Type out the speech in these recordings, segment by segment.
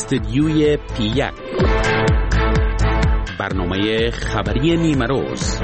استدیوی پی1 برنامه خبری نیمه روز.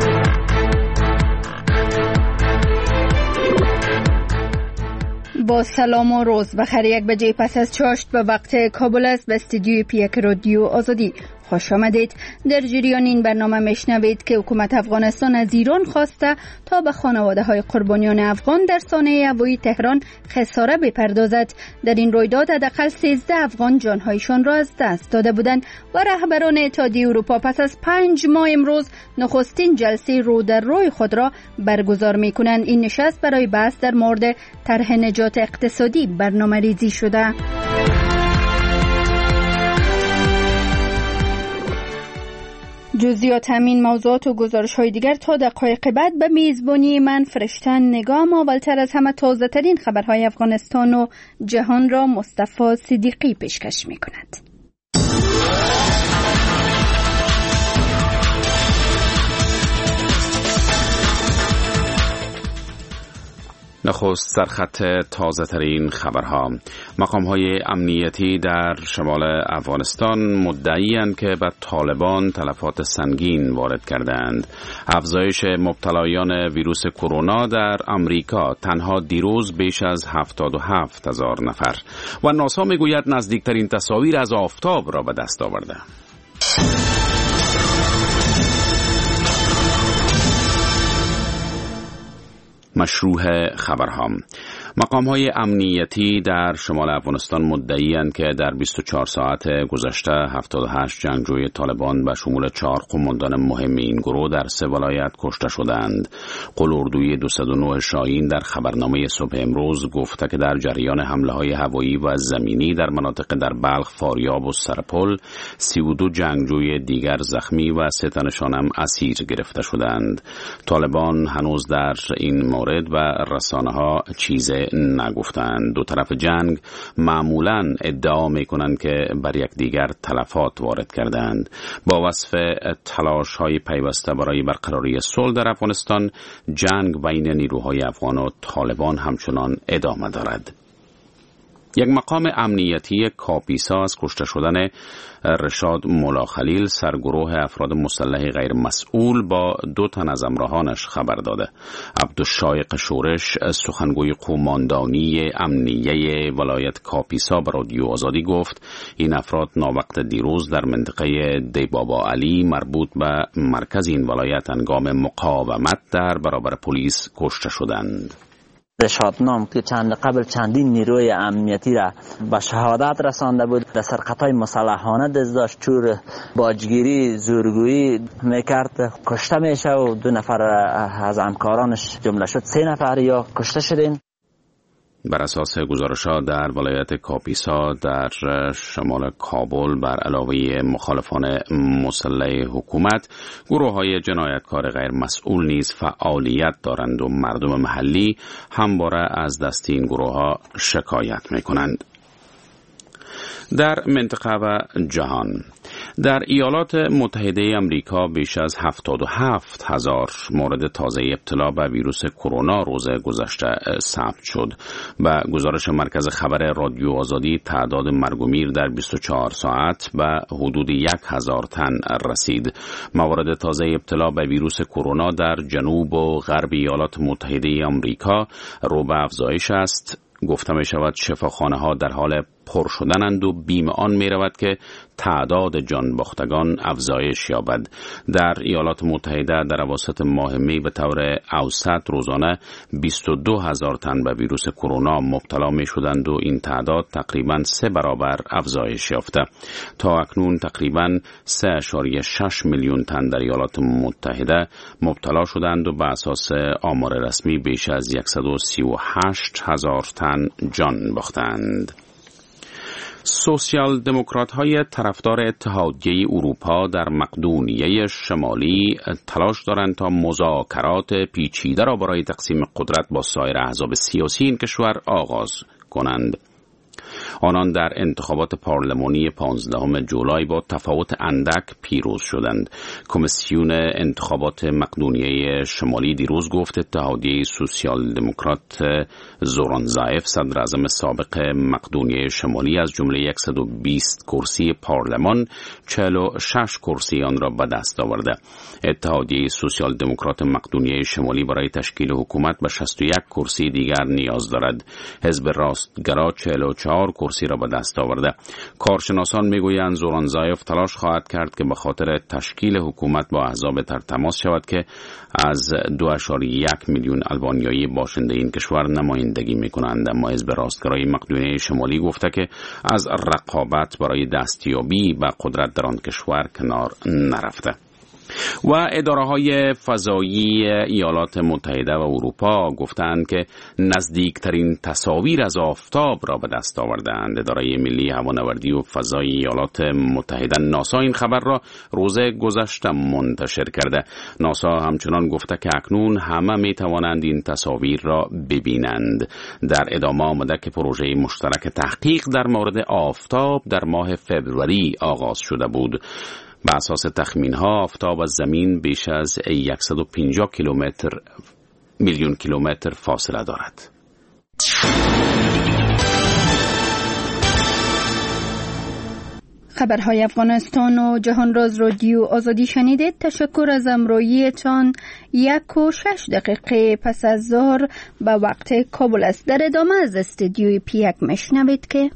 با سلام و روز بخیر. 1 بجه پس از چاشت به وقت کابل است. به استدیوی پی1 رادیو آزادی خوش آمدید. در جریان این برنامه میشنوید که حکومت افغانستان از ایران خواسته تا به خانواده های قربانیان افغان در سانحه هوایی تهران خساره بپردازد. در این رویداد حداقل 13 افغان جانهایشان را از دست داده بودند و رهبران اتحادیه اروپا پس از 5 ماه امروز نخستین جلسه رو در روی خود را برگزار می‌کنند. این نشست برای بحث در مورد طرح نجات اقتصادی برنامه‌ریزی شده. جزئیات همین موضوعات و گزارش‌های دیگر تا دقایق بعد به میزبانی من فرشتن نگام. اولتر از همه تازه ترین خبرهای افغانستان و جهان را مصطفی صدیقی پیشکش می‌کند. نخست سرخط تازه ترین خبرها. مقام‌های امنیتی در شمال افغانستان مدعی‌اند که به طالبان تلفات سنگین وارد کردند. افزایش مبتلایان ویروس کرونا در امریکا تنها دیروز بیش از 77,000 نفر و ناسا میگوید نزدیکترین تصاویر از آفتاب را به دست آورده. مشروع خبرها. مقام‌های امنیتی در شمال افغانستان مدعی‌اند که در 24 ساعت گذشته 78 جنگجوی طالبان به شمول 4 قماندان مهم این گروه در 3 ولایت کشته شدند. قلاردوی 209 شاهین در خبرنامه صبح امروز گفته که در جریان حمله‌های هوایی و زمینی در مناطق در بلخ، فاریاب و سرپل 32 جنگجوی دیگر زخمی و 3 تنشان هم اسیر گرفته شدند. طالبان هنوز در این مورد به رسانه‌ها چیزی نگفتند. دو طرف جنگ معمولاً ادعا می‌کنند که بر یکدیگر تلفات وارد کردند. با وصف تلاش‌های پیوسته برای برقراری صلح در افغانستان، جنگ بین نیروهای افغان و طالبان همچنان ادامه دارد. یک مقام امنیتی کاپیسا از کشته شدن رشاد مولا خلیل سرگروه افراد مسلح غیر مسئول با 2 تن از همراهانش خبر داده. عبدالشایق شورش سخنگوی قماندانی امنیه ولایت کاپیسا به رادیو آزادی گفت این افراد ناوقت دیروز در منطقه دیبابا علی مربوط به مرکز این ولایت هنگام مقاومت در برابر پلیس کشته شدند. رشاد نام که قبل چندین نیروی امنیتی را به شهادت رسانده بود، در سرقت‌های مسلحانه دست داشت، چور باجگیری زورگویی میکرد، کشته میشه و 2 نفر از همکارانش جمله شد 3 نفر یا کشته شدین. بر اساس گزارش‌ها در ولایت کاپیسا در شمال کابل بر علاوه مخالفان مسلح حکومت، گروه‌های جنایتکار غیر مسئول نیز فعالیت دارند و مردم محلی همواره از دست این گروه‌ها شکایت می‌کنند. در منطقه و جهان. در ایالات متحده آمریکا بیش از 77,000 مورد تازه ابتلا به ویروس کرونا روز گذشته ثبت شد. به گزارش مرکز خبر رادیو آزادی تعداد مرگ و میر در 24 ساعت به حدود 1,000 تن رسید. موارد تازه ابتلا به ویروس کرونا در جنوب و غرب ایالات متحده آمریکا رو به افزایش است. گفته می شود شفاخانه‌ها در حال پر شدنند و بیم آن می رود که تعداد جان باختگان افزایش یابد. در ایالات متحده در اواسط ماه می به طور اوسط روزانه 22,000 تن به ویروس کرونا مبتلا می شدند و این تعداد تقریباً 3 برابر افزایش یافته. تا اکنون تقریباً 3.6 میلیون تن در ایالات متحده مبتلا شدند و به اساس آمار رسمی بیش از 138,000 تن جان باختند. سوسیال دموکرات های طرفدار اتحادیه اروپا در مقدونیه شمالی تلاش دارند تا مذاکرات پیچیده را برای تقسیم قدرت با سایر احزاب سیاسی این کشور آغاز کنند. آنان در انتخابات پارلمانی 15 جولای با تفاوت اندک پیروز شدند. کمیسیون انتخابات مقدونیه شمالی دیروز گفت اتحادیه سوسیال دموکرات زوران زایف صدر اعظم سابق مقدونیه شمالی از جمله 120 کرسی پارلمان 46 کرسی آن را به دست آورده. اتحادیه سوسیال دموکرات مقدونیه شمالی برای تشکیل حکومت به 61 کرسی دیگر نیاز دارد. حزب راستگرا 44 کرسی را به دست آورده. کارشناسان میگویند زوران زایف تلاش خواهد کرد که به خاطر تشکیل حکومت با احزاب در تماس شود که از 2.1 میلیون آلبانیایی باشنده این کشور نمایندگی میکنند، اما حزب راستگرای مقدونیه شمالی گفته که از رقابت برای دستیابی به قدرت در آن کشور کنار نرفته. و اداره‌های فضایی ایالات متحده و اروپا گفتند که نزدیکترین تصاویر از آفتاب را به دست آوردند. اداره ملی هوانوردی و فضای ایالات متحده ناسا این خبر را روز گذشته منتشر کرده. ناسا همچنان گفته که اکنون همه می توانند این تصاویر را ببینند. در ادامه آمده که پروژه مشترک تحقیق در مورد آفتاب در ماه فوریه آغاز شده بود. به اساس تخمین‌ها آفتاب از زمین بیش از 150 میلیون کیلومتر فاصله دارد. خبرهای افغانستان و جهان راز رادیو آزادی شنیدید. تشکر از همراهیتان. 1:06 پس از ظهر به وقت کابل است. در ادامه از استودیوی پیک میشنوید که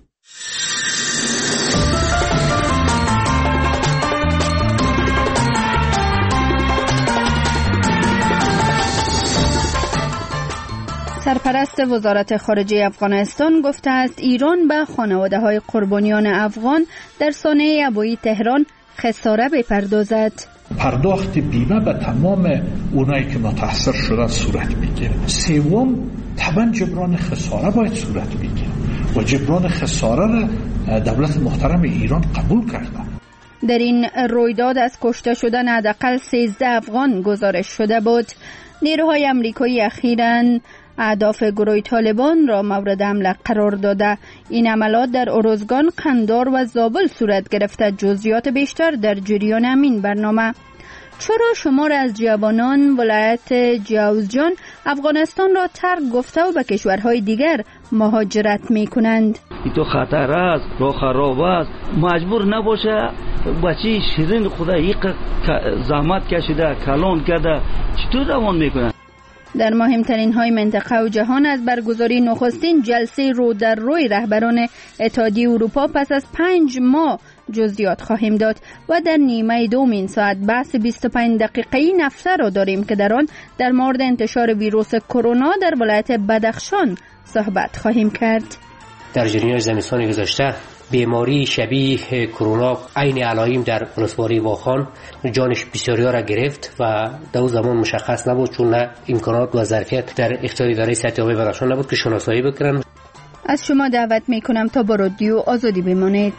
سرپرست وزارت خارجه افغانستان گفته است ایران به خانواده‌های قربانیان افغان در سانحه هوایی تهران خساره بپردازد. پرداخت بیمه به تمام اونایی که متاثر شدن صورت میگیره. سوم طبعا جبران خساره باید صورت بگیره و جبران خساره را دولت محترم ایران قبول کرده. در این رویداد از کشته شدن حداقل 13 افغان گزارش شده بود. نیروهای آمریکایی اخیراً اهداف گروه طالبان را مورد حمله قرار داده. این عملات در ارزگان، قندار و زابل صورت گرفته. جزئیات بیشتر در جریان همین برنامه. چرا شمار از جوانان ولایت جوزجان افغانستان را ترک گفته و به کشورهای دیگر مهاجرت می کنند؟ این تو خطر است، راه خراب است، مجبور نباشه بچه شیرین خدا یک زحمت کشیده کلان کرده چطور دوام میکنند؟ در مهمترین های منطقه و جهان از برگزاری نخستین جلسه رو در روی رهبران اتحادیه اروپا پس از 5 ماه جزئیات خواهیم داد و در نیمه دوم این ساعت بحث 25 دقیقه‌ای نفته را داریم که در آن در مورد انتشار ویروس کرونا در ولایت بدخشان صحبت خواهیم کرد. در جریان زمستان گذشته بیماری شبیه کرونا عین علائم در ولسوالی واخان جانش بسیاریا را گرفت و در اون زمان مشخص نبود چون نه امکانات و ظرفیت در اختیار اداره صحت عامه بدخشان نبود که شناسایی بکنن. از شما دعوت میکنم تا با رادیو آزادی بمانید.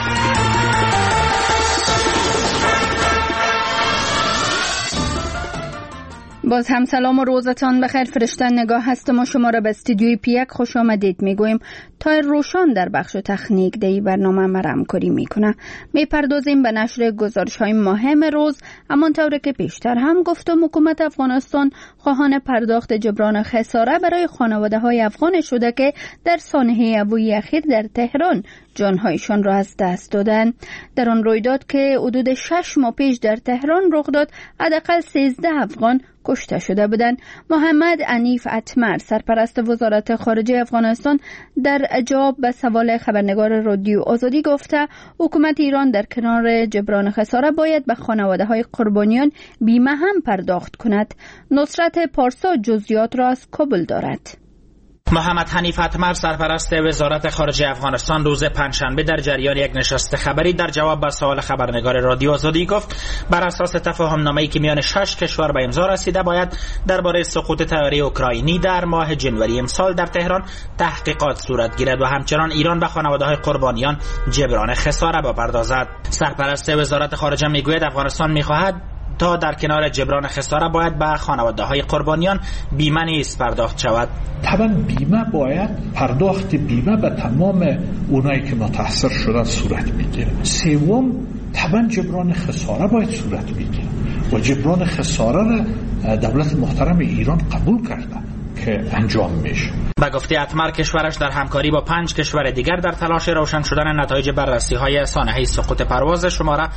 باز هم سلام و روزتان بخیر. فرشتن نگاه هستم و شما را به استودیوی پیک خوش آمدید میگویم. تایر روشان در بخش تکنیک دی برنامه ما را همکاری میکنه. میپردازیم به نشر گزارش های مهم روز. همانطور که پیشتر هم گفتم حکومت افغانستان خواهان پرداخت جبران خساره برای خانواده های افغان شده که در سانحه هوایی اخیر در تهران جانهایشان را از دست دادند. در آن رویداد که حدود 6 ماه پیش در تهران رخ داد حداقل 13 افغان کشته شده بودند. محمد حنیف اتمر سرپرست وزارت خارجه افغانستان در جواب به سوال خبرنگار رادیو آزادی گفته حکومت ایران در کنار جبران خساره باید به خانواده‌های قربانیان بیمه هم پرداخت کند. نصرت پارسا جزئیات را از کابل دارد. محمد حنیف اتمر سرپرست وزارت خارجه افغانستان روز پنجشنبه در جریان یک نشست خبری در جواب به سوال خبرنگار رادیو آزادی گفت بر اساس تفاهم‌نامه‌ای که میان 6 کشور به امضا رسیده باید درباره سقوط طیاره اوکراینی در ماه جنوری امسال در تهران تحقیقات صورت گیرد و همچنان ایران به خانواده‌های قربانیان جبران خساره بپردازد. سرپرست وزارت خارجه میگوید افغانستان میخواهد تا در کنار جبران خساره باید به خانواده‌های قربانیان بیمه نیز پرداخت شود. طبعا بیمه باید پرداخت بیمه به تمام اونایی که متاثر شدن صورت میگیره. سوم طبعا جبران خساره باید صورت بگیره و جبران خساره را دولت محترم ایران قبول کرده که انجام میشه. به گفته اتمر کشورش در همکاری با 5 کشور دیگر در تلاش روشن شدن نتایج بررسی‌های سانحه سقوط پرواز شماره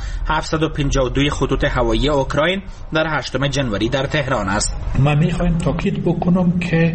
752 خطوط هوایی اوکراین در 8 جنوری در تهران است. من میخوایم تاکید بکنم که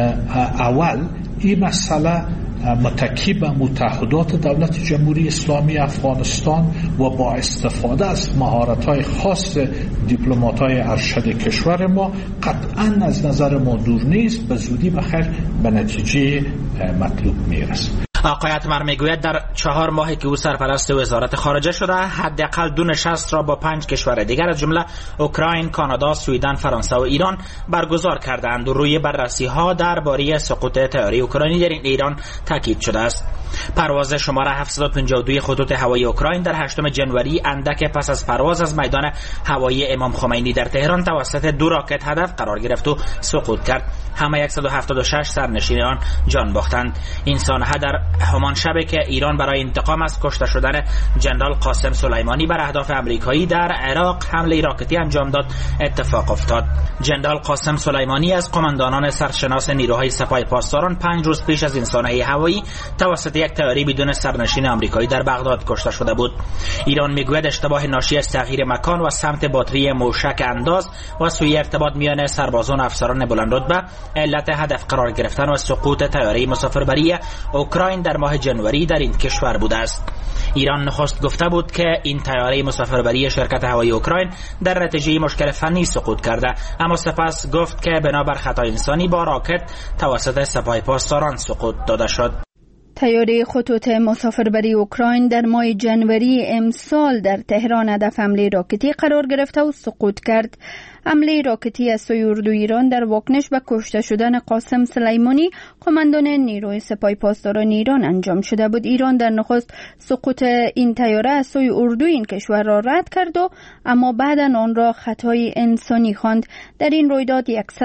اول این مسئله متکی به متحدات دولت جمهوری اسلامی افغانستان و با استفاده از مهارت‌های خاص دیپلمات‌های ارشد کشور ما قطعاً از نظر ما دور نیست، به زودی بخیر به نتیجه مطلوب میرسه. آقای اتمر میگوید در 4 ماهی که او سرپرست وزارت خارجه شده حداقل 2 نشست را با 5 کشور دیگر از جمله اوکراین، کانادا، سوئدن، فرانسه و ایران برگزار کردند و روی بررسی‌ها درباره سقوط طیاره اوکراینی در ایران تاکید شده است. پرواز شماره 752 خطوط هوایی اوکراین در 8 جنوری اندک پس از پرواز از میدان هوایی امام خمینی در تهران توسط 2 راکت هدف قرار گرفت و سقوط کرد. همه 176 سرنشین آن جان باختند. این سانحه در همان شبی که ایران برای انتقام از کشته شدن جنرال قاسم سلیمانی بر اهداف آمریکایی در عراق حمله راکتی انجام داد اتفاق افتاد. جنرال قاسم سلیمانی از قماندانان سرشناس نیروهای سپاه پاسداران 5 روز پیش از این سانحه هوایی توسط یک طیاره بدون سرنشین آمریکایی در بغداد کشته شده بود. ایران میگوید اشتباه ناشی از تغییر مکان و سمت باتری موشک انداز و سوء ارتباط میان سربازان و افسران بلندرتبه علت هدف قرار گرفتن و سقوط طیاره مسافربری اوکراین در ماه جنوری در این کشور بوده است. ایران نخست گفته بود که این طیاره مسافربری شرکت هوایی اوکراین در نتیجه مشکل فنی سقوط کرده، اما سپس گفت که بنابر خطا انسانی با راکت توسط سپاه پاسداران سقوط داده شد. طیاره خطوط مسافربری اوکراین در ماه جنوری امسال در تهران هدف حمله راکتی قرار گرفته و سقوط کرد. حمله راکتی از سوی اردوی ایران در واکنش به کشته شدن قاسم سلیمانی قماندان نیروی سپاه پاسداران ایران انجام شده بود. ایران در نخست سقوط این طیاره از سوی اردوی این کشور را رد کرد و اما بعدا آن را خطای انسانی خواند. در این رویداد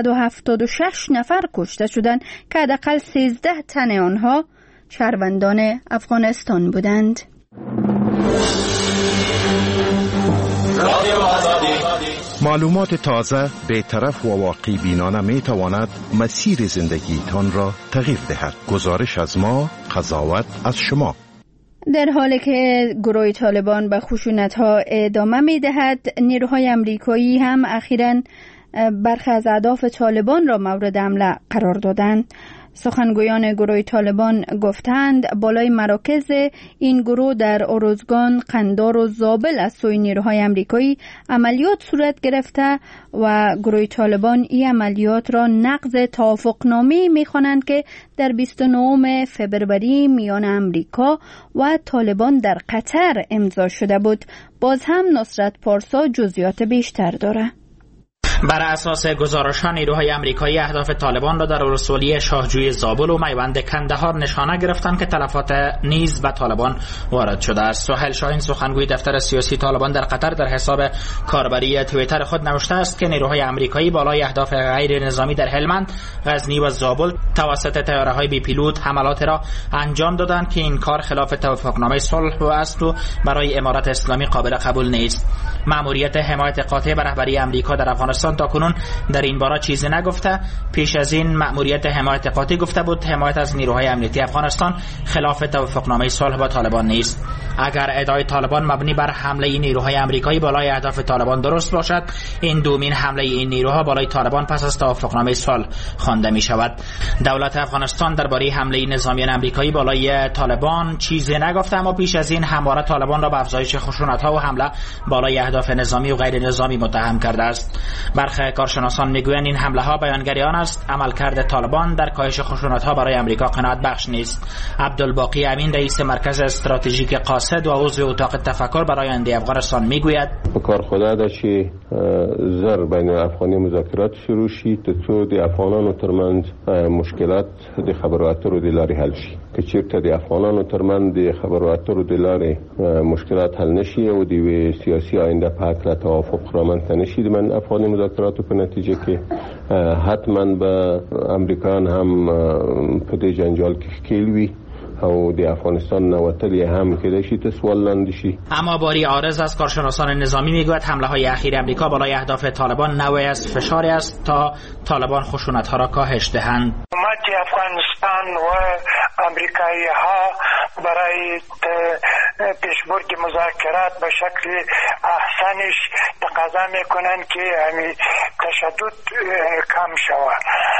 176 نفر کشته شدند که حداقل 13 تن آنها شهروندان افغانستان بودند. معلومات تازه، بی‌طرف و واقعی بینانه می تواند مسیر زندگیتان را تغییر دهد. گزارش از ما، قضاوت از شما. در حالی که گروه طالبان به خشونت‌ها ادامه می‌دهد، نیروهای آمریکایی هم اخیراً برخی از اهداف طالبان را مورد حمله قرار دادند. سخنگویان گروه طالبان گفتند بالای مراکز این گروه در اروزگان، قندار و زابل از سوی نیروهای آمریکایی عملیات صورت گرفته و گروه طالبان این عملیات را نقض توافقنامه می‌خوانند که در 29 فبروری میان آمریکا و طالبان در قطر امضا شده بود. باز هم نصرت پارسا جزئیات بیشتر داره. بر اساس گزارش‌ها نیروهای آمریکایی اهداف طالبان را در ولسوالی شاهجوی زابل و میوند کندهار نشانه گرفتند که تلفات نیز به طالبان وارد شده است. سهیل شاهین سخنگوی دفتر سیاسی طالبان در قطر در حساب کاربری توییتر خود نوشته است که نیروهای آمریکایی بالای اهداف غیر نظامی در هلمند، غزنی و زابل توسط طیاره‌های بی پیلوت حملات را انجام دادند که این کار خلاف توافقنامه صلح است و برای امارت اسلامی قابل قبول نیست. مأموریت حمایت قاطع بر رهبری آمریکا در افغانستان تاکنون در این باره چیزی نگفته. پیش از این مأموریت حمایت قاطع گفته بود حمایت از نیروهای امنیتی افغانستان خلاف توافقنامه صلح با طالبان نیست. اگر ادعای طالبان مبنی بر حمله نیروهای آمریکایی بالای اهداف طالبان درست باشد، این دومین حمله این نیروها بالای طالبان پس از توافقنامه صلح خوانده می شود. دولت افغانستان درباره حمله نظامیان آمریکایی بالای طالبان چیزی نگفته، اما پیش از این همواره طالبان را به افزایش خشونت‌ها و حمله بالای اهداف نظامی و غیر نظامی متهم کرده است. برخی کارشناسان میگویند این حمله ها بیانگری آن است عملکرد طالبان در کاهش خشونت ها برای امریکا قناعت بخش نیست. عبدالباقی امین رئیس مرکز استراتژیک قاصد و عضو اتاق تفکر برای آینده افغانستان میگوید بکار خدا داشی زر بین افغانی مذاکرات شروع شي تو د افغانانو ترمنځ مشکلات د خبرو اترو د لارې حل شي که چیرته د افغانانو ترمنځ د خبرو اترو د لارې مشکلات حل نشي او د سیاسي آینده په اړه توافق رامنځته نشي د من افغاني مذاکراتو په نتیجه کې حتما به امریکایان هم په دې جنجال کې ښکیل وي او د افغانستان نواتلی هم که داشتی تسوال لندشی. اما باری عارض از کارشناسان نظامی میگوید حمله های اخیر امریکا بالای اهداف طالبان نوعی از فشاری است تا طالبان خشونت ها را کاهش دهند. حکومت افغانستان و امریکایی ها برای پیشبرد مذاکرات به شکل احسنش تقاضا میکنند که همین تشدد کم شود.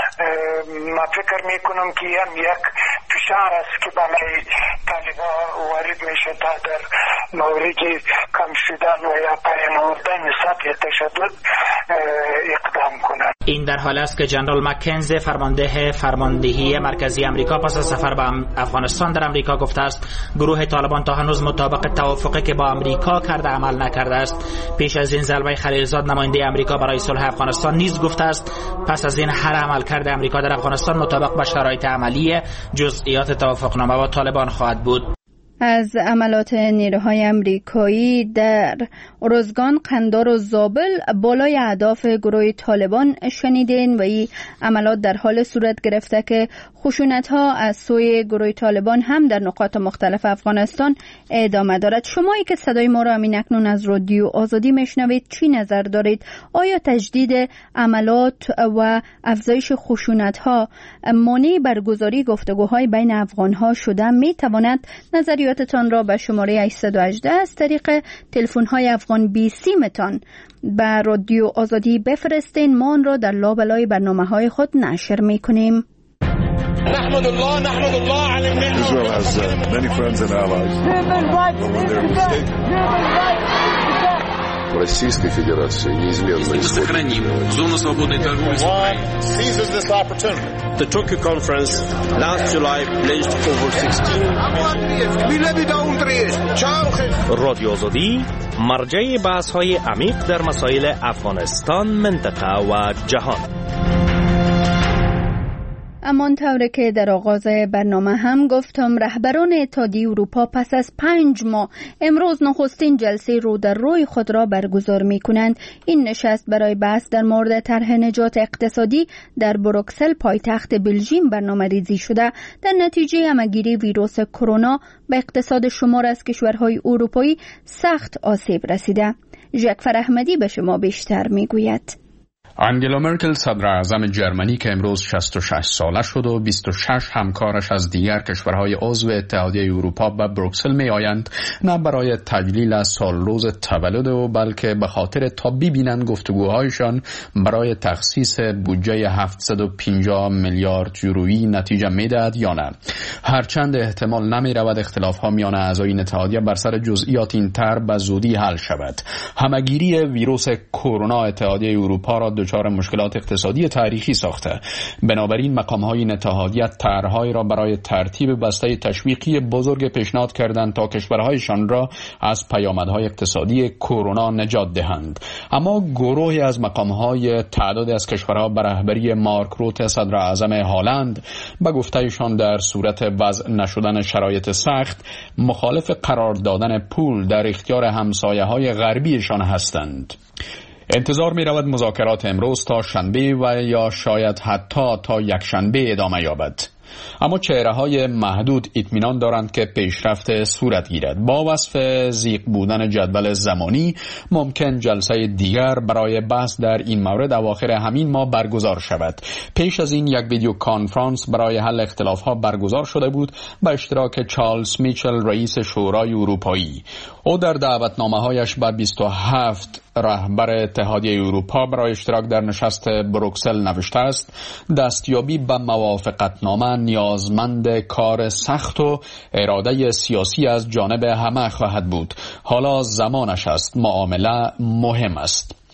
ما فکر میکنم که هم یک فشار است که برای طالبان وارد میشه تا در مورد کم شدن و یا پایان آوردن سطح تشدد اقدام کنند. این در حال است که جنرال مکنزی فرماندهی مرکزی امریکا پس از سفر به افغانستان در امریکا گفته است گروه طالبان تا هنوز مطابق توافقی که با امریکا کرده عمل نکرده است. پیش از این زلمه خلیلزاد نماینده امریکا برای صلح افغانستان نیز گفته است پس از این هر عملکرد امریکا در افغانستان مطابق با شرایط عملی جزئیات توافقنامه با طالبان خواهد بود. از عملات نیروهای امریکایی در ارزگان، قندار و زابل بالای اهداف گروه طالبان شنیدین و این عملات در حال صورت گرفته که خشونت‌ها از سوی گروه طالبان هم در نقاط مختلف افغانستان ادامه دارد. شمایی که صدای ما را همین اکنون از رادیو آزادی میشنوید چی نظر دارید؟ آیا تجدید عملات و افزایش خشونت‌ها مانع برگزاری گفتگوهای بین افغان‌ها شده؟ می‌تواند نظریاتتان را به شماره 818 از طریق تلفن‌های افغان بی سیمتان به رادیو آزادی بفرستین. ما آن را در لابلای برنامه‌های خود نشر می‌کنیم. نحمد الله على النعمة. Israel has many friends and allies. Российской Федерации неизменно сохраним зону свободной торговли с Украиной. Seizes this opportunity. The Tokyo conference last July pledged over 16 رادیو آزادی مرجع بحث‌های عمیق در مسائل افغانستان، منطقه و جهان. امان طوری که در آغاز برنامه هم گفتم رهبران اتحادیه اروپا پس از 5 ماه امروز نخستین جلسه رو در روی خود را برگزار می کنند. این نشست برای بحث در مورد طرح نجات اقتصادی در بروکسل پایتخت بلژیم برنامه ریزی شده. در نتیجه همه‌گیری ویروس کرونا به اقتصاد شمار از کشورهای اروپایی سخت آسیب رسیده. ژاکفر احمدی به شما بیشتر می گوید. انگلا مرکل صدر اعظم جرمنی که امروز 66 ساله شد و 26 همکارش از دیگر کشورهای عضو اتحادیه اروپا به بروکسل می آیند، نه برای تجلیل سال روز تولد و بلکه به خاطر تا ببینند گفتگوهایشان برای تخصیص بودجه 750 میلیارد یورویی نتیجه میدهد یا نه. هرچند احتمال نمی رود اختلاف ها میان اعضای این اتحادیه بر سر جزئیات این طرح به زودی حل شود. همه‌گیری ویروس کرونا اتحادیه اروپا را دچار مشکلات اقتصادی تاریخی ساخته. بنابراین مقام‌های این اتحادیه طرح‌هایی را برای ترتیب بسته تشویقی بزرگ پیشنهاد کردند تا کشورهایشان را از پیامدهای اقتصادی کرونا نجات دهند. اما گروهی از مقام‌های تعداد از کشورها به رهبری مارک روت صدر اعظم هلند به گفته‌شان در صورت وضع نشدن شرایط سخت مخالف قرار دادن پول در اختیار همسایه‌های غربیشان هستند. انتظار می رود مذاکرات امروز تا شنبه و یا شاید حتی تا یک شنبه ادامه یابد. اما چهره‌های محدود اطمینان دارند که پیشرفت صورت گیرد. با وصف ضیق بودن جدول زمانی ممکن جلسه دیگر برای بحث در این مورد اواخر همین ماه برگزار شود. پیش از این یک ویدیو کانفرانس برای حل اختلاف‌ها برگزار شده بود با اشتراک چارلز میچل رئیس شورای اروپایی. او در دعوتنامه‌هایش به 27 رهبر اتحادیه اروپا برای اشتراک در نشست بروکسل نوشته است دستیابی به موافقتنامه نیازمند کار سخت و اراده سیاسی از جانب همه خواهد بود. حالا زمانش است. معامله مهم است.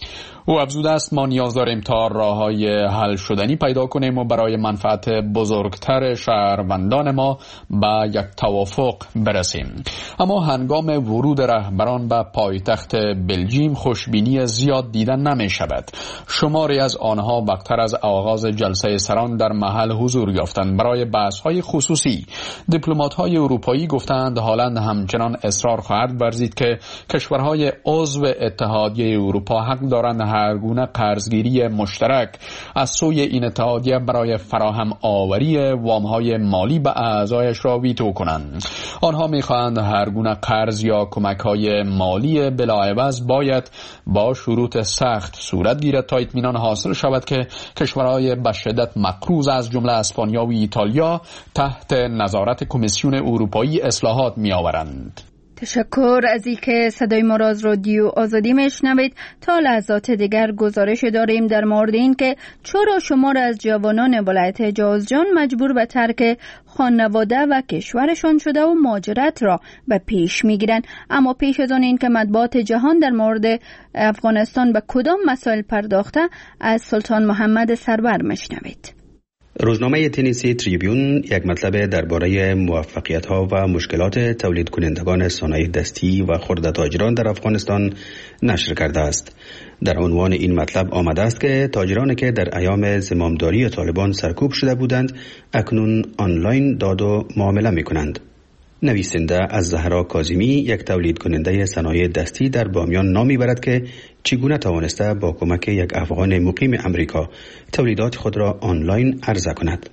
او افزوده است ما نیاز داریم تا راه‌های حل شدنی پیدا کنیم و برای منفعت بزرگتر شهروندان ما به یک توافق برسیم. اما هنگام ورود رهبران به پایتخت بلژیم خوشبینی زیاد دیده نمی شود. شماری از آنها وقتتر از آغاز جلسه سران در محل حضور یافتند. برای بحث‌های خصوصی دیپلمات‌های اروپایی گفتند هالند همچنان اصرار خواهد ورزید که کشورهای عضو اتحادیه اروپا حق دارند هر گونه قرضگیری مشترک از سوی این اتحادیه برای فراهم آوری وام‌های مالی به اعضایش را ویتو کنند. آنها می‌خواهند هر گونه قرض یا کمک‌های مالی بلاعوض باید با شروط سخت صورت گیرد تا اطمینان حاصل شود که کشورهای به شدت مقروض از جمله اسپانیا و ایتالیا تحت نظارت کمیسیون اروپایی اصلاحات می‌آورند. تشکر از اینکه صدای ما را از رادیو آزادی میشنوید. تا لحظات دیگر گزارش داریم در مورد این که چرا شمار از جوانان ولایت جوزجان مجبور به ترک خانواده و کشورشان شده و مهاجرت را به پیش میگیرند. اما پیش از آن این که مطبوعات جهان در مورد افغانستان به کدام مسائل پرداخته از سلطان محمد سرور میشنوید. روزنامه تنیسی تریبیون یک مطلب درباره موفقیت‌ها و مشکلات تولید کنندگان صنایع دستی و خرده تاجران در افغانستان نشر کرده است. در عنوان این مطلب آمده است که تاجرانی که در ایام زمامداری طالبان سرکوب شده بودند اکنون آنلاین داد و معامله می‌کنند. نویسنده از زهرا کاظمی یک تولید کننده صنایع دستی در بامیان نام میبرد که چگونه توانسته با کمک یک افغان مقیم امریکا تولیدات خود را آنلاین عرضه کند.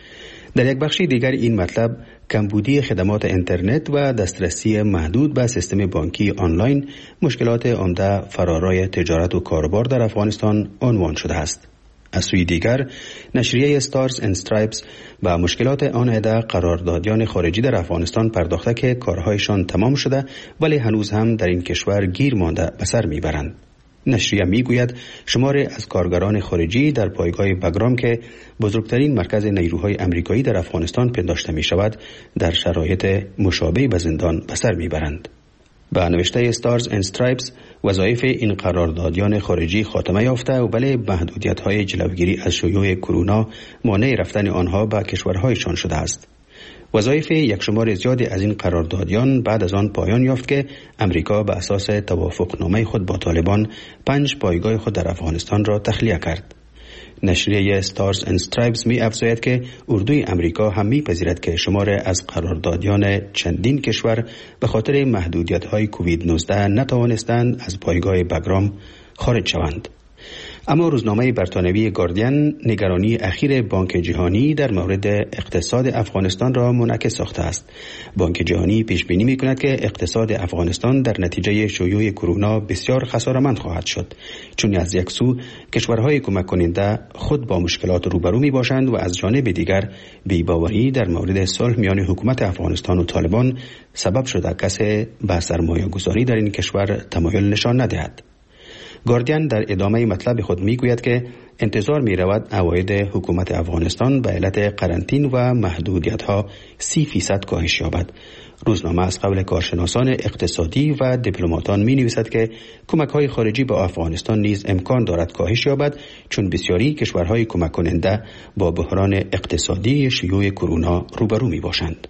در یک بخش دیگر این مطلب کمبودی خدمات اینترنت و دسترسی محدود به سیستم بانکی آنلاین مشکلات عمده فرارای تجارت و کاروبار در افغانستان عنوان شده است. از سوی دیگر نشریه استارز اند استرایپس به مشکلات آن عده قراردادیان خارجی در افغانستان پرداخته که کارهایشان تمام شده ولی هنوز هم در این کشور گیر مانده به سر میبرند. نشریه میگوید شماری از کارگران خارجی در پایگاه بگرام که بزرگترین مرکز نیروهای امریکایی در افغانستان پنداشته می شود در شرایط مشابه به زندان به سر میبرند. به نوشته استارز اند استرایپس وظایف این قراردادیان خارجی خاتمه یافته ولی محدودیت‌های جلوگیری از شیوع کرونا مانع رفتن آنها به کشورهایشان شده است. وظایف یک شمار زیادی از این قراردادیان بعد از آن پایان یافت که امریکا به اساس توافقنامه خود با طالبان 5 پایگاه خود در افغانستان را تخلیه کرد. نشریه استارز اند استرایپس می افزاید که اردوی امریکا هم می پذیرد که شمار از قراردادیان چندین کشور به خاطر محدودیت‌های کووید 19 نتوانستند از پایگاه بگرام خارج شوند. اما روزنامه بریتانیایی گاردین نگرانی اخیر بانک جهانی در مورد اقتصاد افغانستان را منعکس ساخته است. بانک جهانی پیش بینی می‌کند که اقتصاد افغانستان در نتیجه شیوع کرونا بسیار خساره‌مند خواهد شد، چون از یک سو کشورهای کمک کننده خود با مشکلات روبرو می‌باشند و از جانب دیگر بی‌باوری در مورد صلح میان حکومت افغانستان و طالبان سبب شده کسی به سرمایه‌گذاری در این کشور تمایل نشان ندهد. گاردین در ادامه مطلب خود میگوید که انتظار می رود عواید حکومت افغانستان به علت قرنطین و محدودیت‌ها 30% کاهش یابد. روزنامه از قول کارشناسان اقتصادی و دیپلماتان می نویسد که کمک‌های خارجی به افغانستان نیز امکان دارد کاهش یابد، چون بسیاری کشورهای کمک کننده با بحران اقتصادی شیوع کرونا روبرو می باشند.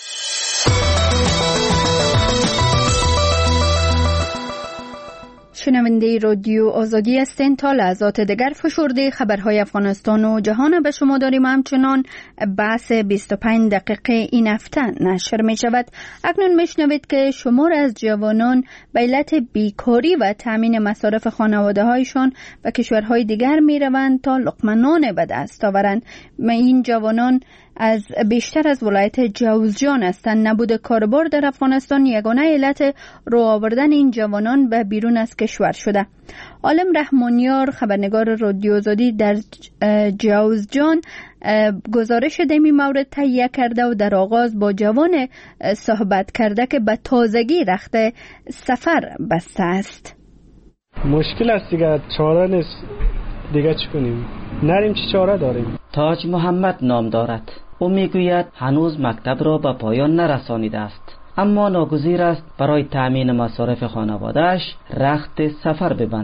شنونده رادیو آزادی هستین. تا لحظات دیگر فشرده خبرهای افغانستان و جهان به شما داریم. همچنان بحث 25 دقیقه این هفته نشر می شود. اکنون می شنوید که شمار از جوانان به علت بیکاری و تامین مصارف خانواده هایشان و کشورهای دیگر می روند تا لقمه نان به دست آورند. این جوانان از بیشتر از ولایت جوزجان هستند. نبود کاربار در افغانستان یگانه علت رو آوردن این جوانان به بیرون از کشور شده. عالم رحمانیار خبرنگار رادیو آزادی در جوزجان گزارش دمی مورد تهیه کرده و در آغاز با جوان صحبت کرده که به تازگی رخت سفر بسته است. مشکل است دیگه، چاره نیست دیگه، چی کنیم؟ نریم چی چاره داریم؟ تاج محمد نام دارد. او میگوید هنوز مکتب را به پایان نرسانیده است، اما ناگزیر است برای تأمین مصارف خانواده‌اش رخت سفر ببندد.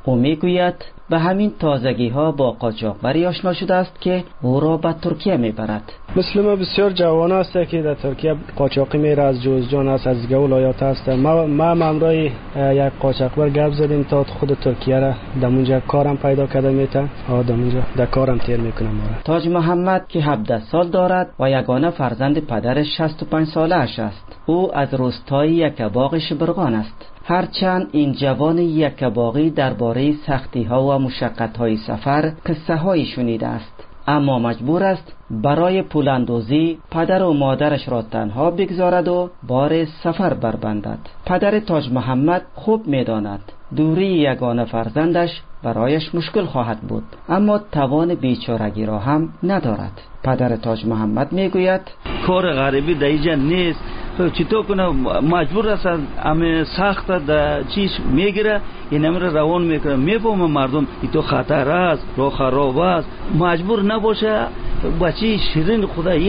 او میگوید به همین تازگی ها با قاچاقبری آشنا شده است که او را به ترکیه میبرد. مثل ما بسیار جوان است که در ترکیه قاچاقی میره، از جوزجان است، از دیگه ولایات است. ما همراه یک قاچاقبر گپ زدیم تا خود ترکیه را دمونجا کارم پیدا کرده میته، دمونجا در کارم تیر میکنم. تاج محمد که 17 سال دارد و یگانه فرزند پدرش 65 ساله اش است. او از روستای یکباغ شبرغان است. هرچند این جوان یکباغی درباره سختی‌ها و مشقت‌های سفر قصه‌هایی شنیده است، اما مجبور است برای پول اندوزی پدر و مادرش را تنها بگذارد و بار سفر بربندد. پدر تاج محمد خوب می‌داند دوری یگانه فرزندش برایش مشکل خواهد بود، اما توان بیچارگی را هم ندارد. پدر تاج محمد میگوید کار غریبی در اینجا نیست، چطور کنه مجبور است همه سخت در چیز میگیره، این امر روان میکنه. میفهمه مردم این تو خطر است، راه خراب است، مجبور نباشه بچه شیرین خدا یک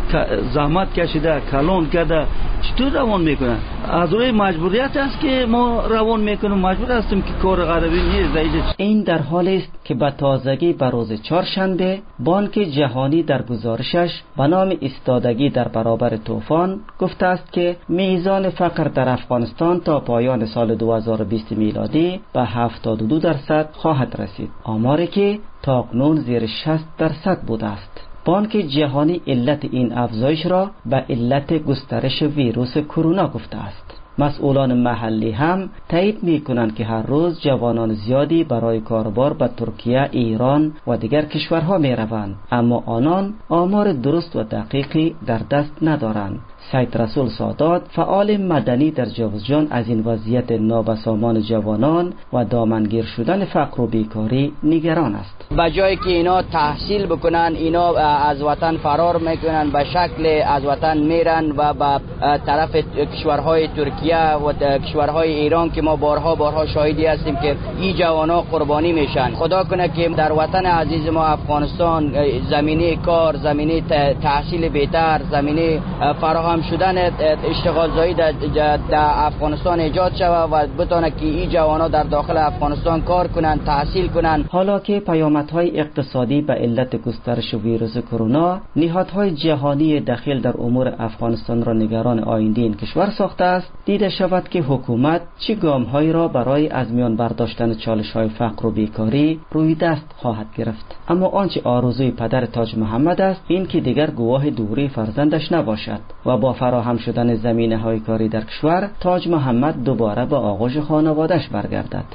زحمت کشیده کلان کرده چطور روان میکنه. از روی مجبوریت است که ما روان میکنیم، مجبور هستیم که کار غریبی نیست. این در حالی است که به تازگی به روز چهارشنبه بانک جهانی در گزارشش به نام ایستادگی در برابر طوفان گفته است که میزان فقر در افغانستان تا پایان سال 2020 میلادی به 72% خواهد رسید، آماری که تاکنون زیر 60% بوده است. بانک جهانی علت این افزایش را به علت گسترش ویروس کرونا گفته است. مسئولان محلی هم تایید می‌کنند که هر روز جوانان زیادی برای کاربار به ترکیه، ایران و دیگر کشورها می‌روند، اما آنان آمار درست و دقیقی در دست ندارند. سید رسول سادات فعال مدنی در جوزجان از این وضعیت نابسامان جوانان و دامنگیر شدن فقر و بیکاری نگران است. به جایی که اینا تحصیل بکنن، اینا از وطن فرار میکنن، به شکل از وطن میرن و به طرف کشورهای ترکیه و کشورهای ایران که ما بارها شاهدی هستیم که این جوانا قربانی میشن. خدا کنه که در وطن عزیز ما افغانستان زمینه کار، زمینه تحصیل بهتر، زمینه فراهم شدن اشتغال زایی در افغانستان ایجاد شود و بتونه که این جوانا در داخل افغانستان کار کنن، تحصیل کنن. حالا که پیامدهای اقتصادی به علت گسترش ویروس کرونا نهادهای جهانی دخیل در امور افغانستان را نگران آینده این کشور ساخته است، دیده شود که حکومت چه گام‌هایی را برای از میان برداشتن چالش‌های فقر و بیکاری روی دست خواهد گرفت. اما آنچه آرزوی پدر تاج محمد است این که دیگر گواه دوری فرزندش نباشد و با فراهم شدن زمینه‌های کاری در کشور تاج محمد دوباره به آغوش خانواده‌اش برگردد.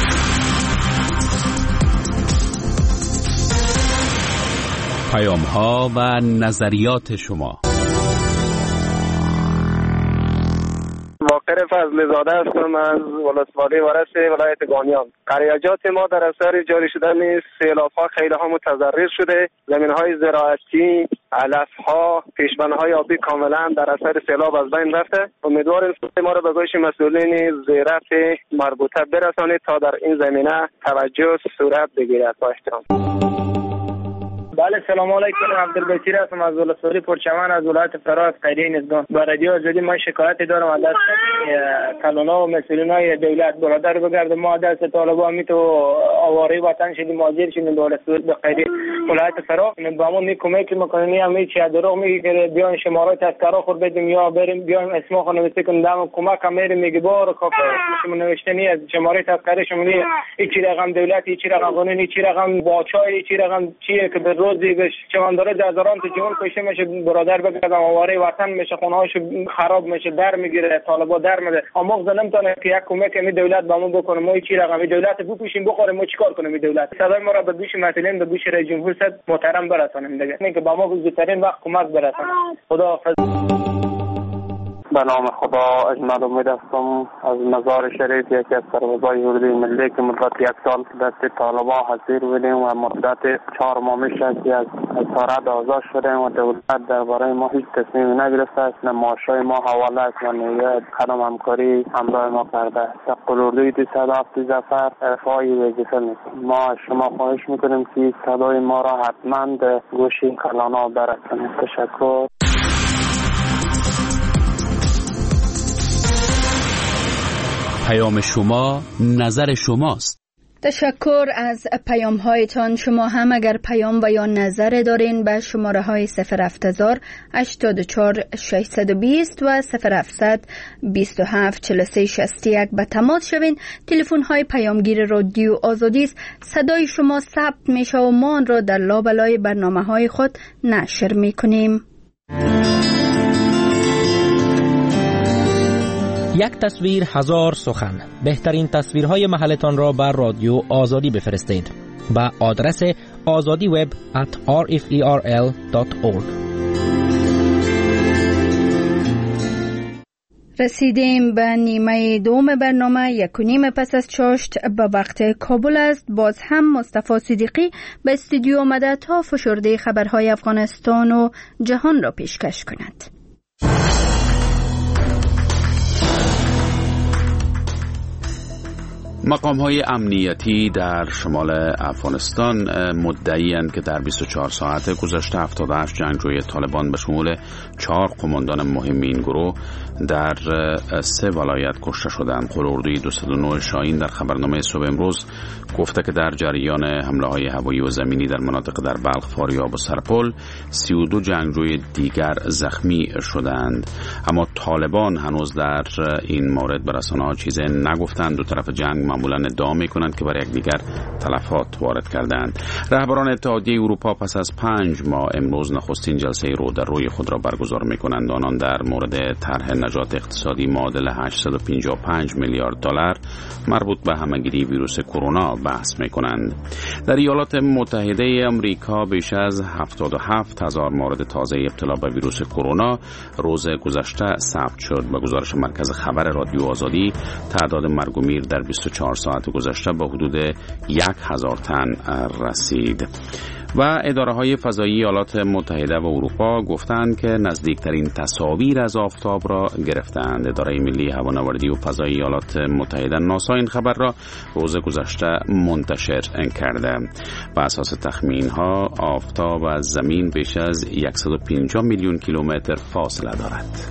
پیام‌ها و نظریات شما. باقر فضل زاده هستم از ولسوالی ورس ولایت گانیان. قریجات ما در اثر جاری شدن سیلاب‌ها خیلی ها متضرر شده. زمین‌های زراعتی، علف‌ها، پیشبندهای آبی کاملا در اثر سیلاب از بین رفته. امیدواریم ما را به گوش مسئولین زیرفت مربوطه برسانید تا در این زمینه توجه صورت بگیرد. با احترام. بله، سلام علیکم. عبدالبصیر هستم از ولسوالی پرچمن از ولایت فراه قریه نزدان. با رادیو آزادی من شکایتی دارم از دست کلونا و مسئولینای دولت. برادر بگرد ما دست طالبان می تو آواره وطن شدیم، مهاجر شدیم به ولسوالی به قریه ولایت فراه. با ما می کمک میکنین همه چی دروغ میگی که بیان شماره تذکره خود بدیم یا بریم بیایم اسم خو نوشته کنیم دام کمک هم میگی بار کاف شما نوشته نی از شماره تذکره شما نی چی رقم دولتی، چی رقم قانونی، چی رقم باچای، چی رقم چیه که به روزی بهش چون داره در دوران تو جون کشه میشه. برادر بگردم آواره وطن میشه، خونه‌هاش خراب میشه، در میگیره، طالبا در میده. اما نمیتونه که یک کمک می دولت با ما بکنه. ما چی رقم دولت بپوشیم بخوریم، ما چیکار کنیم؟ دولت صدای ما را به گوش مسئولین، به گوش رئیس جمهور محترم برسانیم دیگه، اینکه با ما زودترین وقت کمک برسانه. خداحافظ. به نام خدا اجمل امید هستم از مزار شریف، یکی از سربازای اردوی ملی که مدت 1 سال دست طالبان حاضر بودیم و مدت 4 ماه میشه که از اسارت آزاد شدیم و دولت درباره ما هیچ تصمیمی نگرفته است، نه معاشای ما حواله است و نه قدم همکاری همراه ما کرده است. تقل اردوی 207 ظفر ارفاعی وظیفه میکنیم. ما شما خواهش میکنیم که صدای ما را حتما به گوش کلانا برسانید. تشکر. پیام شما نظر شماست. تشکر از پیام هایتان. شما هم اگر پیام و یا نظر دارین به شماره های 070 84 620 و 0700 27 43 61 به تماس شوین. تلفن های پیامگیر رادیو آزادی است. صدای شما ثبت میشه و ما آن را در لابلای برنامه های خود نشر میکنیم. یک تصویر هزار سخن. بهترین تصویرهای محلتان را بر رادیو آزادی بفرستید با آدرس azadiweb@rferl.org. رسیدیم به نیمه دوم برنامه. 1:30 پس از چاشت به وقت کابل است. باز هم مصطفی صدیقی به استودیو آمده تا فشرده خبرهای افغانستان و جهان را پیشکش کند. مقام‌های امنیتی در شمال افغانستان مدعی‌اند که در 24 ساعت گذشته 78 جنگجوی طالبان به شمول 4 قماندان مهم این گروه در 3 ولایت کشته شدند. قل‌اردوی 209 شاهین در خبرنامه صبح امروز گفته که در جریان حمله‌های هوایی و زمینی در مناطق در بلخ، فاریاب و سرپل 32 جنگجوی دیگر زخمی شدند. اما طالبان هنوز در این مورد به رسانه‌ها چیزی نگفتند. دو طرف جنگ معمولا ادعا می‌کنند که بر یکدیگر تلفات وارد کردند. رهبران اتحادیه اروپا پس از 5 ماه امروز نخستین جلسه رو در روی خود را برگزار می‌کنند. آنان در مورد طرح نجات اقتصادی معادل 855 میلیارد دلار مربوط به همه‌گیری ویروس کرونا بحث می‌کنند. در ایالات متحده آمریکا بیش از 77,000 مورد تازه ابتلا به ویروس کرونا روز گذشته ثبت شد. به گزارش مرکز خبر رادیو آزادی تعداد مرگ و میر در 24 ساعت گذشته به حدود 1000 تن رسید. و اداره‌های فضایی ایالات متحده و اروپا گفتند که نزدیکترین تصاویر از آفتاب را گرفتند. اداره ملی هوانوردی و فضایی ایالات متحده ناسا این خبر را روز گذشته منتشر کرده. بر اساس تخمین‌ها آفتاب از زمین بیش از 150 میلیون کیلومتر فاصله دارد.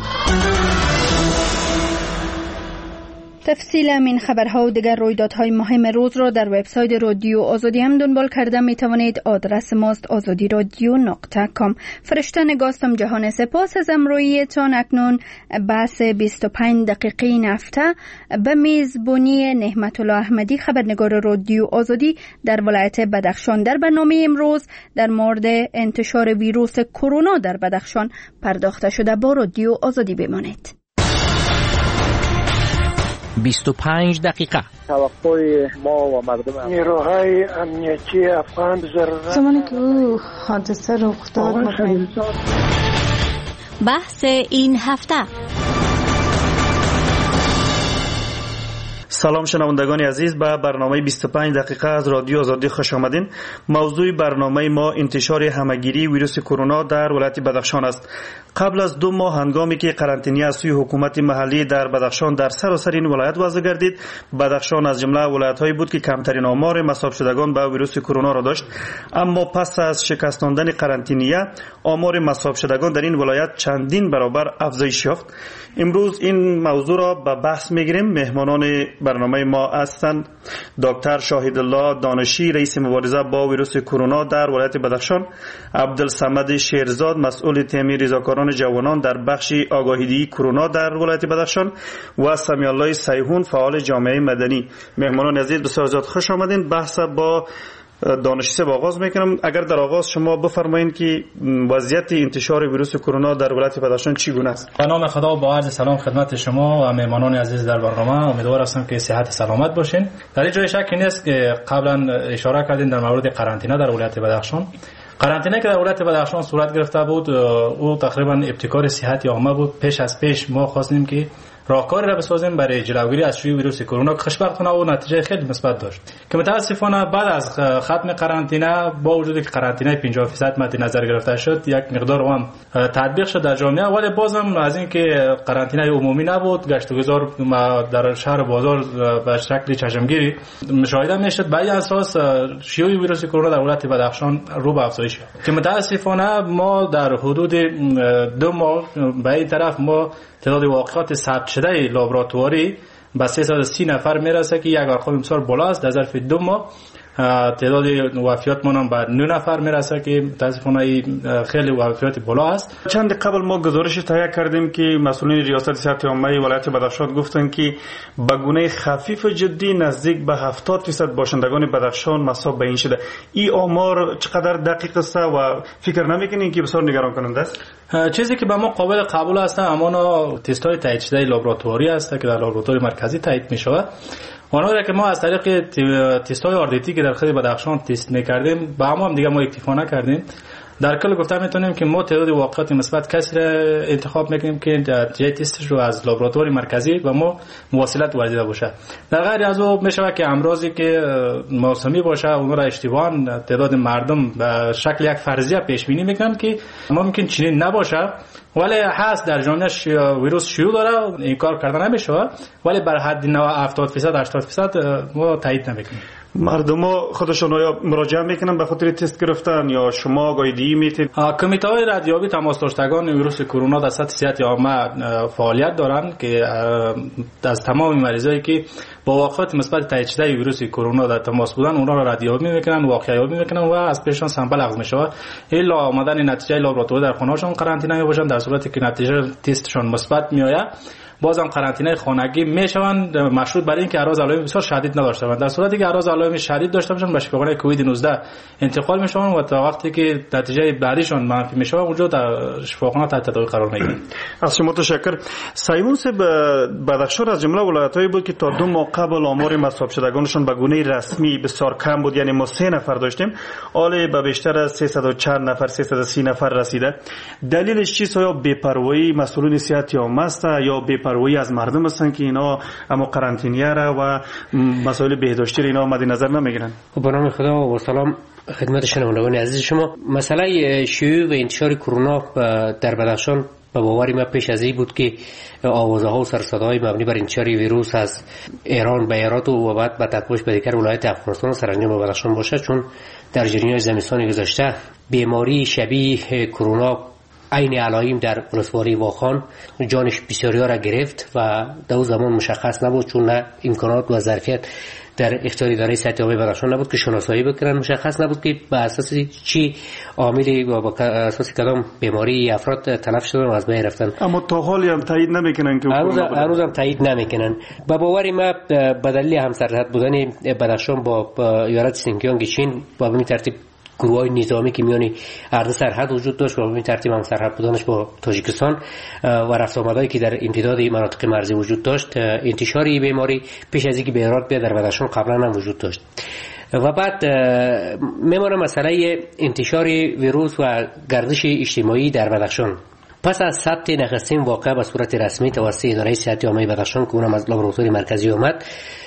تفصیل این خبرها و دیگر رویدادهای مهم روز را در وبسایت رادیو آزادی هم دنبال کرده می توانید. آدرس ماست azadiradyo.com. فرشته نگاستم جهان. سپاس از امرویتان. اکنون بحث 25 دقیقه این هفته به میزبانی نعمت الله احمدی خبرنگار رادیو آزادی در ولایت بدخشان. در برنامه امروز در مورد انتشار ویروس کرونا در بدخشان پرداخته شده. با رادیو آزادی بمانید. 25 دقیقه. توقع ما و مردم نیروهای امنیتی افغان ضرورت زمانی که او حادثه رخ داد بحث این هفته. سلام شنوندگان عزیز، به برنامه 25 دقیقه از رادیو آزادی خوش آمدین. موضوع برنامه ما انتشار همه‌گیری ویروس کرونا در ولایت بدخشان است. قبل از 2 ماه هنگامی که قرنطینه از سوی حکومت محلی در بدخشان در سراسر این ولایت وضع گردید، بدخشان از جمله ولایت‌هایی بود که کمترین آمار مصاب شدگان به ویروس کرونا را داشت. اما پس از شکستاندن قرنطینه، آمار مصاب شدگان در این ولایت چندین برابر افزایش یافت. امروز این موضوع را به بحث می‌گیریم. مهمانان برنامه ما هستند دکتر شاهدالله دانشی، رئیس مبارزه با ویروس کرونا در ولایت بدخشان، عبدالصمد شیرزاد، مسئول تامین رضاکاران جوانان در بخش آگاهیدهی کرونا در ولایت بدخشان و سمیع الله سیحون، فعال جامعه مدنی. مهمانان عزیز بسیار زیاد خوش آمدین. بحث با دانشی با آغاز میکنم. اگر در آغاز شما بفرمایید که وضعیت انتشار ویروس کرونا در ولایت بدخشان چگونه است؟ به نام خدا و با عرض سلام خدمت شما و مهمانان عزیز در برنامه. امیدوار هستم که صحت سلامت باشین. در این جای شکی نیست که قبلا اشاره کردین در مورد قرنطینه در ولایت بدخشان. قرنطینه که در ولایت بدخشان صورت گرفته بود، او تقریبا ابتکار صحت عامه بود. پیش ما خواستیم که راهکاری را بسازیم برای جلوگیری از شیوع ویروس کرونا که خوشبختانه او نتیجه خیلی مثبت داشت، که متاسفانه بعد از ختم قرنطینه با وجود که قرنطینه 50% مد نظر گرفته شد، یک مقدار هم تطبیق شد در جامعه، ولی بازم از اینکه قرنطینه عمومی نبود، گشت و گذار در شهر بازار به شکل چشمگیری مشاهده میشد. بر این اساس شیوع ویروس کرونا در ولایت بدخشان رو به افزایش یافت، که متاسفانه ما در حدود 2 ماه به این طرف ما تعداد واقعات ثبت شده لابراتواری به 330 نفر میرسه که یک ارقام بسیار بالا است. در ظرف 2 ماه تعداد وفیات ما به 9 نفر میرسه که متاسفانه خیلی وفیات بالا است. چند قبل ما گزارش تهیه کردیم که مسئولین ریاست صحت عامه ولایت بدخشان گفتن که به گونه خفیف جدی نزدیک به 70% باشندگان بدخشان مصاب به این شده. این آمار چقدر دقیق است و فکر نمیکنین که بسیار نگران کننده است؟ چیزی که به ما قابل قبول است اما تست‌های تایید شده لابراتواری است که در لابراتوار مرکزی تایید می‌شود. آنها را که ما از طریق تست‌های آردیتی که در خود بدخشان تست می‌کردیم با هم دیگه ما اکتفا نکردیم. در کل گفته میتونیم که ما تعداد واقعات مثبت کسی را انتخاب میکنیم که جای تستش رو از لابراتوار مرکزی و ما مواصلت ورزیده باشه. در غیر از او میشه که امراضی که موسمی باشه اون را اشتباهاً تعداد مردم به شکل یک فرضیه پیش بینی میکنن که ممکن چنین نباشه، ولی هست در جامعه ویروس شیوع داره، این کار کردن نمیشه، ولی بر حد 70% 80% ما تایید نمیکنیم. مردم خودشون یا مراجعه میکنن به خاطر تست گرفتن یا شما آگاهی میتید؟ کمیته های ردیابی تماس داشتگان ویروس کرونا در سطح صحت عامه فعالیت دارند که از تمام مریضایی که با واقعات مثبت تایید شده ویروس کرونا در تماس بودن اونها را ردیابی میکنن، واقعه یابی میکنن و از پیششان سامپل اخذ میشه الا آمدن نتیجه لابراتواری در خانه‌شان قرنطینه باشن. در صورتی که نتیجه تستشان مثبت میآید بازم قرنطینه خانگی میشوند، مشروط بر این که اعراض علائم بسیار شدید نداشته باشند. در صورتی که اعراض علائم شدید داشته باشند به شفاخانه کووید 19 انتقال میشوند و تا وقتی که نتیجه بعدیشان منفی میشه اونجا در شفاخانه تحت تداوی قرار میگیرند. از شما تشکر. سیمون صاحب، بدخشان از جمله ولایت‌هایی بود که تا 2 ماه قبل آمار مصاب شدگانشون به گونه رسمی بسیار کم بود، یعنی ما 3 نفر داشتیم، حالا به بیشتر از 340 نفر 330 نفر رسیده. دلیلش چیست؟ یا بی‌پروایی مسئولین صحت عامه است یا بی‌پروایی از مردم هستن که اینا اما قرنطینه را و مسائل بهداشتی اینا مد نظر نمیگیرن؟ به نام خدا و سلام خدمت شنوندگان عزیز شما. مسئله شیوع و انتشار کرونا در بدخشان به باور ما پیش از این بود که آوازها و سرصداهای مبنی بر انتشار ویروس از ایران به هرات و بعد به تکوش به دیگر ولایت افغانستان سرانجام به بدخشان باشه، چون در جریان زمستان گذشته بیماری شبیه کرونا عین علائم در ولسوالی واخان جانش بسیاریا را گرفت و در اون زمان مشخص نبود، چون نه امکانات و ظرفیت در اختیار اداره صحت عامه بدخشان نبود که شناسایی بکنن، مشخص نبود که به اساس چی عاملی و به اساس کدام بیماری افراد تلف شدن و از بین رفتن. اما تا حالی هم تایید نمیکنن که هنوز هم تایید نمیکنن. به باور ما به دلیل همسرحد بودن بدخشان با ایالت سینکیانگ چین با همین ترتیب گروه‌های نظامی که میانی عرض سرحد وجود داشت و به ترتیب هم سرحد بودنش با تاجیکستان و رفت آمدایی که در امتداد مناطق مرزی وجود داشت، انتشار این بیماری پیش از اینکه به هرات بیاد در بدخشان قبلا هم وجود داشت. و بعد میمونه مسئله انتشار ویروس و گردش اجتماعی در بدخشان. پس از ثبت نخستین واقعه به صورت رسمی توسط اداره صحت عامه بدخشان که اونم از لابراتوار مرکزی اومد،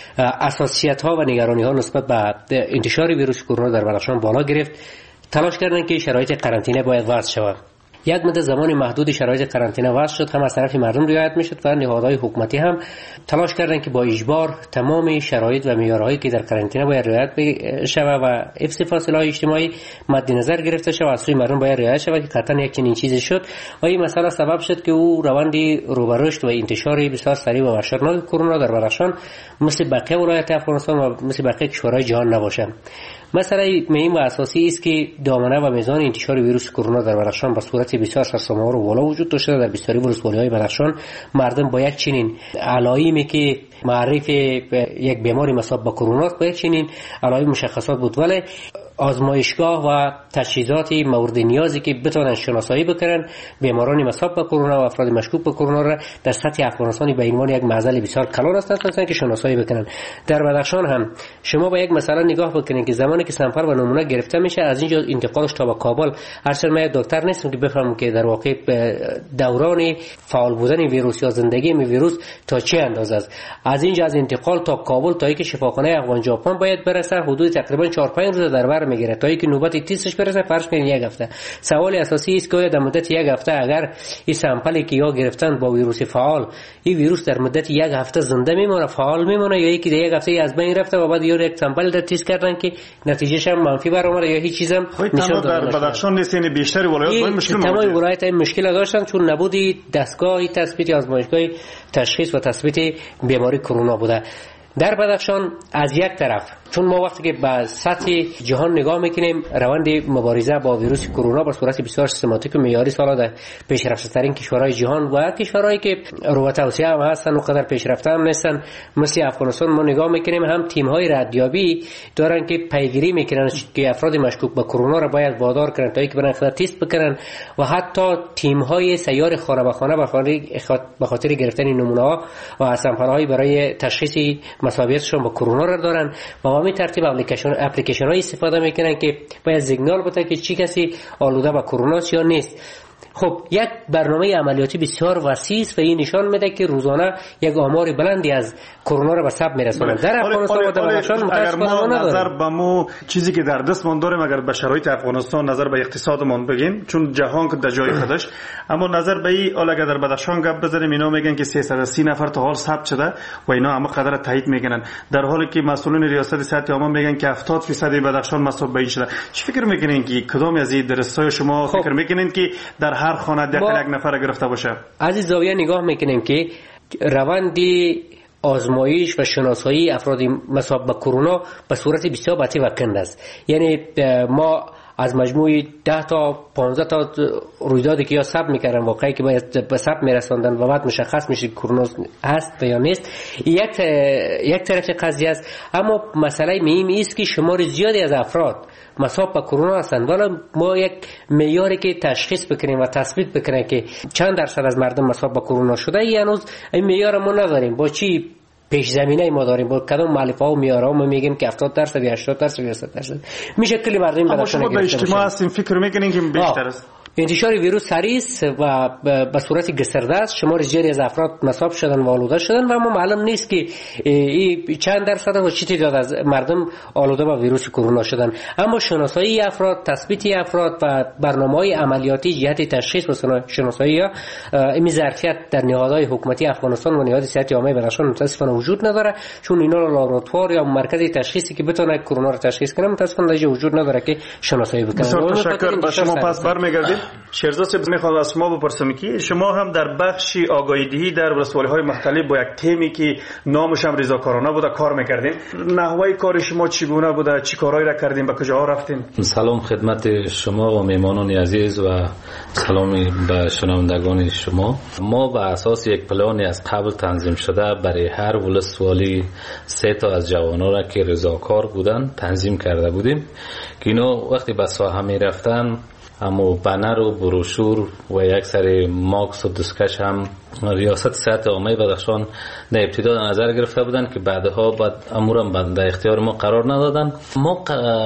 حساسیت ها و نگرانی ها نسبت به انتشار ویروس کرونا در بدخشان بالا گرفت. تلاش کردند که شرایط قرنطینه باید وضع شود. یک مدت زمان محدود شرایط قرنطینه وضع شد، هم از طرف مردم رعایت میشد و نهادهای حکومتی هم تلاش کردند که با اجبار تمام شرایط و معیارهایی که در قرنطینه باید رعایت شود و حفظ فاصله اجتماعی مد نظر گرفته شود، از سوی مردم باید رعایت شود که قطعا یک چنین چیزی شد و این مسئله سبب شد که او روندی رو به رشد و انتشار بسیار سریع و وحشتناک کرونا در بدخشان مثل بقیه ولایت افغانستان و مثل بقیه کشورهای جهان نباشه. مسئله مهم و اساسی است که دامنه و میزان انتشار ویروس کرونا در بدخشان به صورت بسیار سرسام‌آور و بالا وجود داشته. در بسیاری ولسوالی‌های بدخشان مردم با یک چنین علائمی که معرف یک بیماری مصاب به کرونا است با یک چنین علائم مشخصات بود، ولی آزمایشگاه و تجهیزات مورد نیازی که بتوانند شناسایی بکنن بیماران مصاب به کرونا و افراد مشکوک به کرونا را در سطح افغانستان به عنوان یک معضل بسیار کلان هستند که شناسایی بکنن. در بدخشان هم شما با یک مسئله نگاه بکنید که زمانی که سامپل و نمونه گرفته میشه از اینجا انتقالش تا به کابل، هرچند من دکتر نیستم که بفهمم که در واقع دوران فعال بودن ویروس یا زندگی ویروس تا چه اندازه است. از اینجا از انتقال تا کابل تا اینکه شفاخانه افغان ژاپن باید برسه حدود تقریبا 4-5 روز در بر باور میگیره تا اینکه نوبت تستش برسه. فرض کنید یک هفته. سوال اساسی است که در مدت یک هفته اگر این سامپلی که یا گرفتن با ویروس فعال، این ویروس در مدت یک هفته زنده میمونه، فعال میمونه، یا اینکه یک هفته از بین رفته و بعد یک سامپل در تست کردن که نتیجهش هم منفی برآمده یا هیچ چیزم نشون داده. در بدخشان نیست، یعنی بیشتر ولایات با این مشکل تمام ولایات این مشکل داشتن چون نبودی دستگاه تثبیت آزمایشگاه تشخیص و تثبیت بیماری کرونا بوده. در بدخشان از یک طرف چون ما وقتی که به سطح جهان نگاه میکنیم روند مبارزه با ویروس کرونا به صورت بسیار سیستماتیک و معیاری سالا در پیشرفته ترین کشورهای جهان و کشورهایی که رو توسعه هم هستن و قدر پیشرفته هم نیستن مثل افغانستان ما نگاه میکنیم هم تیم های ردیابی دارن که پیگیری میکنن که افراد مشکوک به کرونا را باید وادار کنن تا اینکه برن تست بکنن و حتی تیم های سیار خانه به خانه به خاطر گرفتن نمونه ها و سامپل های برای تشخیص مساویتشون با کرونا را دارن و همین ترتیب اپلیکیشن های استفاده میکنن که باید سیگنال بده که چی کسی آلوده با کرونا یا نیست. خب یک برنامه عملیاتی بسیار وسیع است و این نشان میده که روزانه یک آمار بلندی از کرونا را به ثبت میرسونند. در افغانستان و در بدخشان متاسفانه نظر به مو چیزی که در دستمون داریم اگر به شرایط افغانستان نظر به اقتصادمون بگیم چون جهان که در جای خودش، اما نظر به این حال اگر در بدخشان گپ بزنیم اینا میگن که 330 نفر تا حال ثبت شده و اینا همه قدر تایید میکنن، در حالی که مسئولین ریاست صحت عامه میگن که 70% بدخشان مصاب به این شده. چی فکر میکنین که کدام از این درسای شما فکر میکنین که در هر خانه دقیقاً یک نفر گرفته باشه؟ از این زاویه نگاه میکنیم که روندی آزمایش و شناسایی افراد مصاب به کرونا به صورت بسیار بطیء و کند است. یعنی ما از مجموعی 10 تا 15 تا رویدادی که یا ثبت میکردن واقعی که باید به ثبت میرساندن و بعد مشخص میشه کرونا هست یا نیست، یک طرف قضیه است. اما مسئله مهم است که شمار زیادی از افراد مصاب به کرونا هستند ولی ما یک معیاری که تشخیص بکنیم و تثبیت بکنیم که چند درصد از مردم مصاب به کرونا شده هنوز این معیار ما نداریم. با چی پیش زمینه ما داریم؟ با کدام مؤلفه‌ها و معیارها ما میگیم که 70% یا 80% یا 100% میشه کلی مردم بدخشان گرفته باشه. اما شما با اجتماع هستین فکر میکنین که بیشتر است؟ انتشار ویروس سریع است و به صورت گسترده است. شمار زیادی از افراد مصاب شدن و آلوده شدن و اما معلوم نیست که چند درصد و چه تعداد از مردم آلوده با ویروس کرونا شدن. اما شناسایی افراد، تثبیت افراد و برنامه‌های عملیاتی جهت تشخیص و شناسایی این ظرفیت در نهادهای حکومتی افغانستان و نهاد صحت عامه بدخشان متاسفانه وجود نداره، چون اینا لابراتوار یا مرکز تشخیصی که بتونه کرونا را تشخیص کنه متاسفانه دیگه وجود نداره که شناسایی بکنه. بسیار تشکر. با شما پس برمیگردیم. شیرزاد صاحب میخوام از شما بپرسم که شما هم در بخش آگاهی دهی در ولسوالی‌های مختلف با یک تیمی که نامش هم رضاکارانه بوده کار میکردین. نحوه کار شما چگونه بوده؟ چی کارهایی را کردین؟ به کجاها رفتین؟ سلام خدمت شما و میهمانان عزیز و سلام به شنوندگان شما. ما به اساس یک پلانی از قبل تنظیم شده برای هر ولسوالی 3 تا از جوانان را که رضاکار بودن تنظیم کرده بودیم که اینا وقتی به ساحه میرفتن اما بنر و بروشور و یک سری ماکس و دستکش هم ریاست صحت عامه بدخشان در ابتدا در نظر گرفته بودن که بعدها بعد امورم در اختیار ما قرار ندادن. ما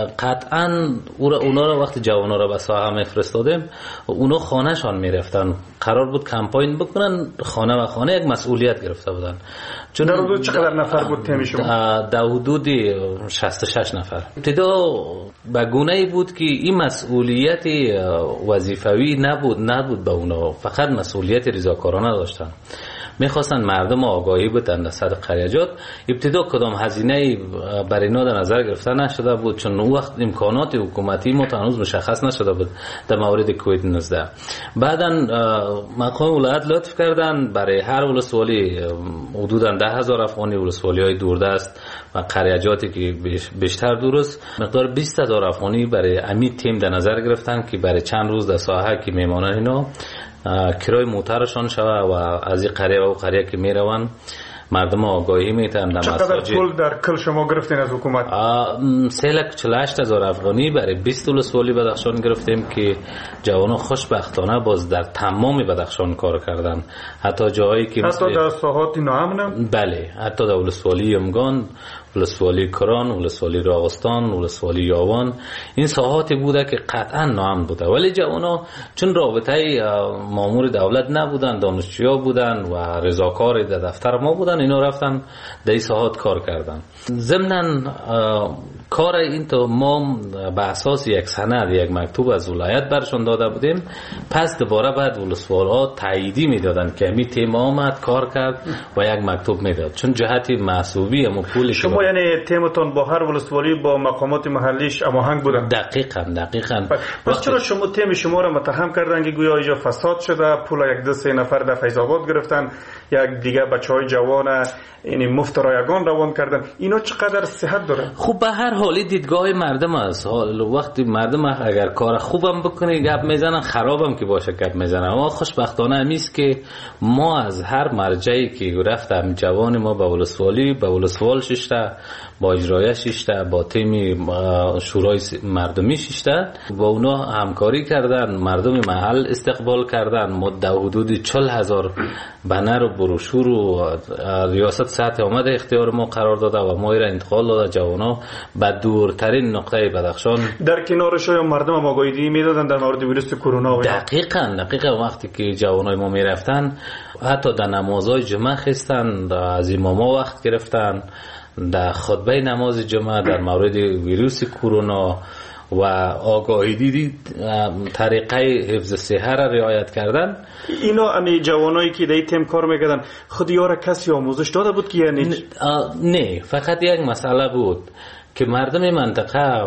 قطعا اونا را وقتی جوانا را به ساحه میفرستادیم اونا خانه شان میرفتن، قرار بود کمپاین بکنن خانه و خانه، یک مسئولیت گرفته بودن. چون در حدود چقدر نفر بود تیم شما؟ در حدود 66 نفر. ابتدا به گونه‌ای بود که این مسئولیت وظیفوی نبود به اونا، فقط مسئولیت رضاکارانه داشتن. میخواستن مردم آگاهی بدن در سطح قریجات. ابتدا کدام هزینه برای اینا در نظر گرفته نشده بود چون اون وقت امکانات حکومتی ما هنوز مشخص نشده بود در مورد کووید 19. بعداً مقام ولایت لطف کردن برای هر ولسوالی حدوداً 10,000 افغانی ولسوالی‌های دوردست و قریجاتی که بیشتر درست مقدار 20,000 افغانی برای امی تیم در نظر گرفتن که برای چند روز در ساحه که میمانن اینا کرای موترشان شوه و از این قریه و قریه که میرون مردم آگاهی میتن. چقدر پول در کل شما گرفتین از حکومت؟ 348,000 افغانی برای 20 ولسوالی بدخشان گرفتیم که جوانان خوشبختانه باز در تمام بدخشان کار کردن، حتی جایی که حتی در ساحات ناامن. بله، حتی در ولسوالی یمگان، ولسوالی کران، ولسوالی راغستان، ولسوالی یاوان، این ساحاتی بوده که قطعا ناامن بوده، ولی جوانا چون رابطه مامور دولت نبودن، دانشجویا بودن و رضاکار در دفتر ما بودن، اینا رفتن در این ساحات کار کردن. ضمناً کار این تو ما به اساس یک سند یک مکتوب از ولایت برشون داده بودیم، پس دوباره بعد ولسوالا تاییدی میدادن که همین تیم آمد کار کرد و یک مکتوب میداد، چون جهت محسوبی و پولی شما یعنی تیمتون با هر ولسوالی با مقامات محلیش هماهنگ بودن؟ دقیقاً. پس چرا شما تیم شما را متهم کردن که گویا اینجا فساد شده، پول یک دو سه نفر در فیض آباد گرفتن، یک دیگه بچهای جوان یعنی مفت رایگان روان کردن؟ اینا چقدر صحت داره؟ خب به هر حالی دیدگاه مردم است. وقتی مردم اگر کار خوبم بکنه گپ میزنن، خرابم که باشه گپ میزنن. اما خوشبختانه همیست که ما از هر مرجعی که رفتم جوان ما به ولسوالی، به ولسوال ششته، با اجرایه ششته، با تیم شورای مردمی ششته، با اونا همکاری کردن، مردم محل استقبال کردن. ما در حدود 40,000 بنر و بروشور و ریاست سطح آمد اختیار ما قرار داده و ما را انتقال داده جوانا به دورترین نقطه بدخشان. در کنارش های مردم هم آگاهی میدادن در مورد ویروس کرونا؟ دقیقاً وقتی که جوانای ما میرفتن حتی در نمازهای جمعه خستن، از اماما وقت گرفتن، در خطبه نماز جمعه در مورد ویروس کرونا و آگاهی دیدی طریقه حفظ صحت را رعایت کردن. اینا امی جوانایی که در تیم کار میکردن خود یارا کسی آموزش داده بود که یعنی؟ نه، فقط یک مسئله بود که مردم منطقه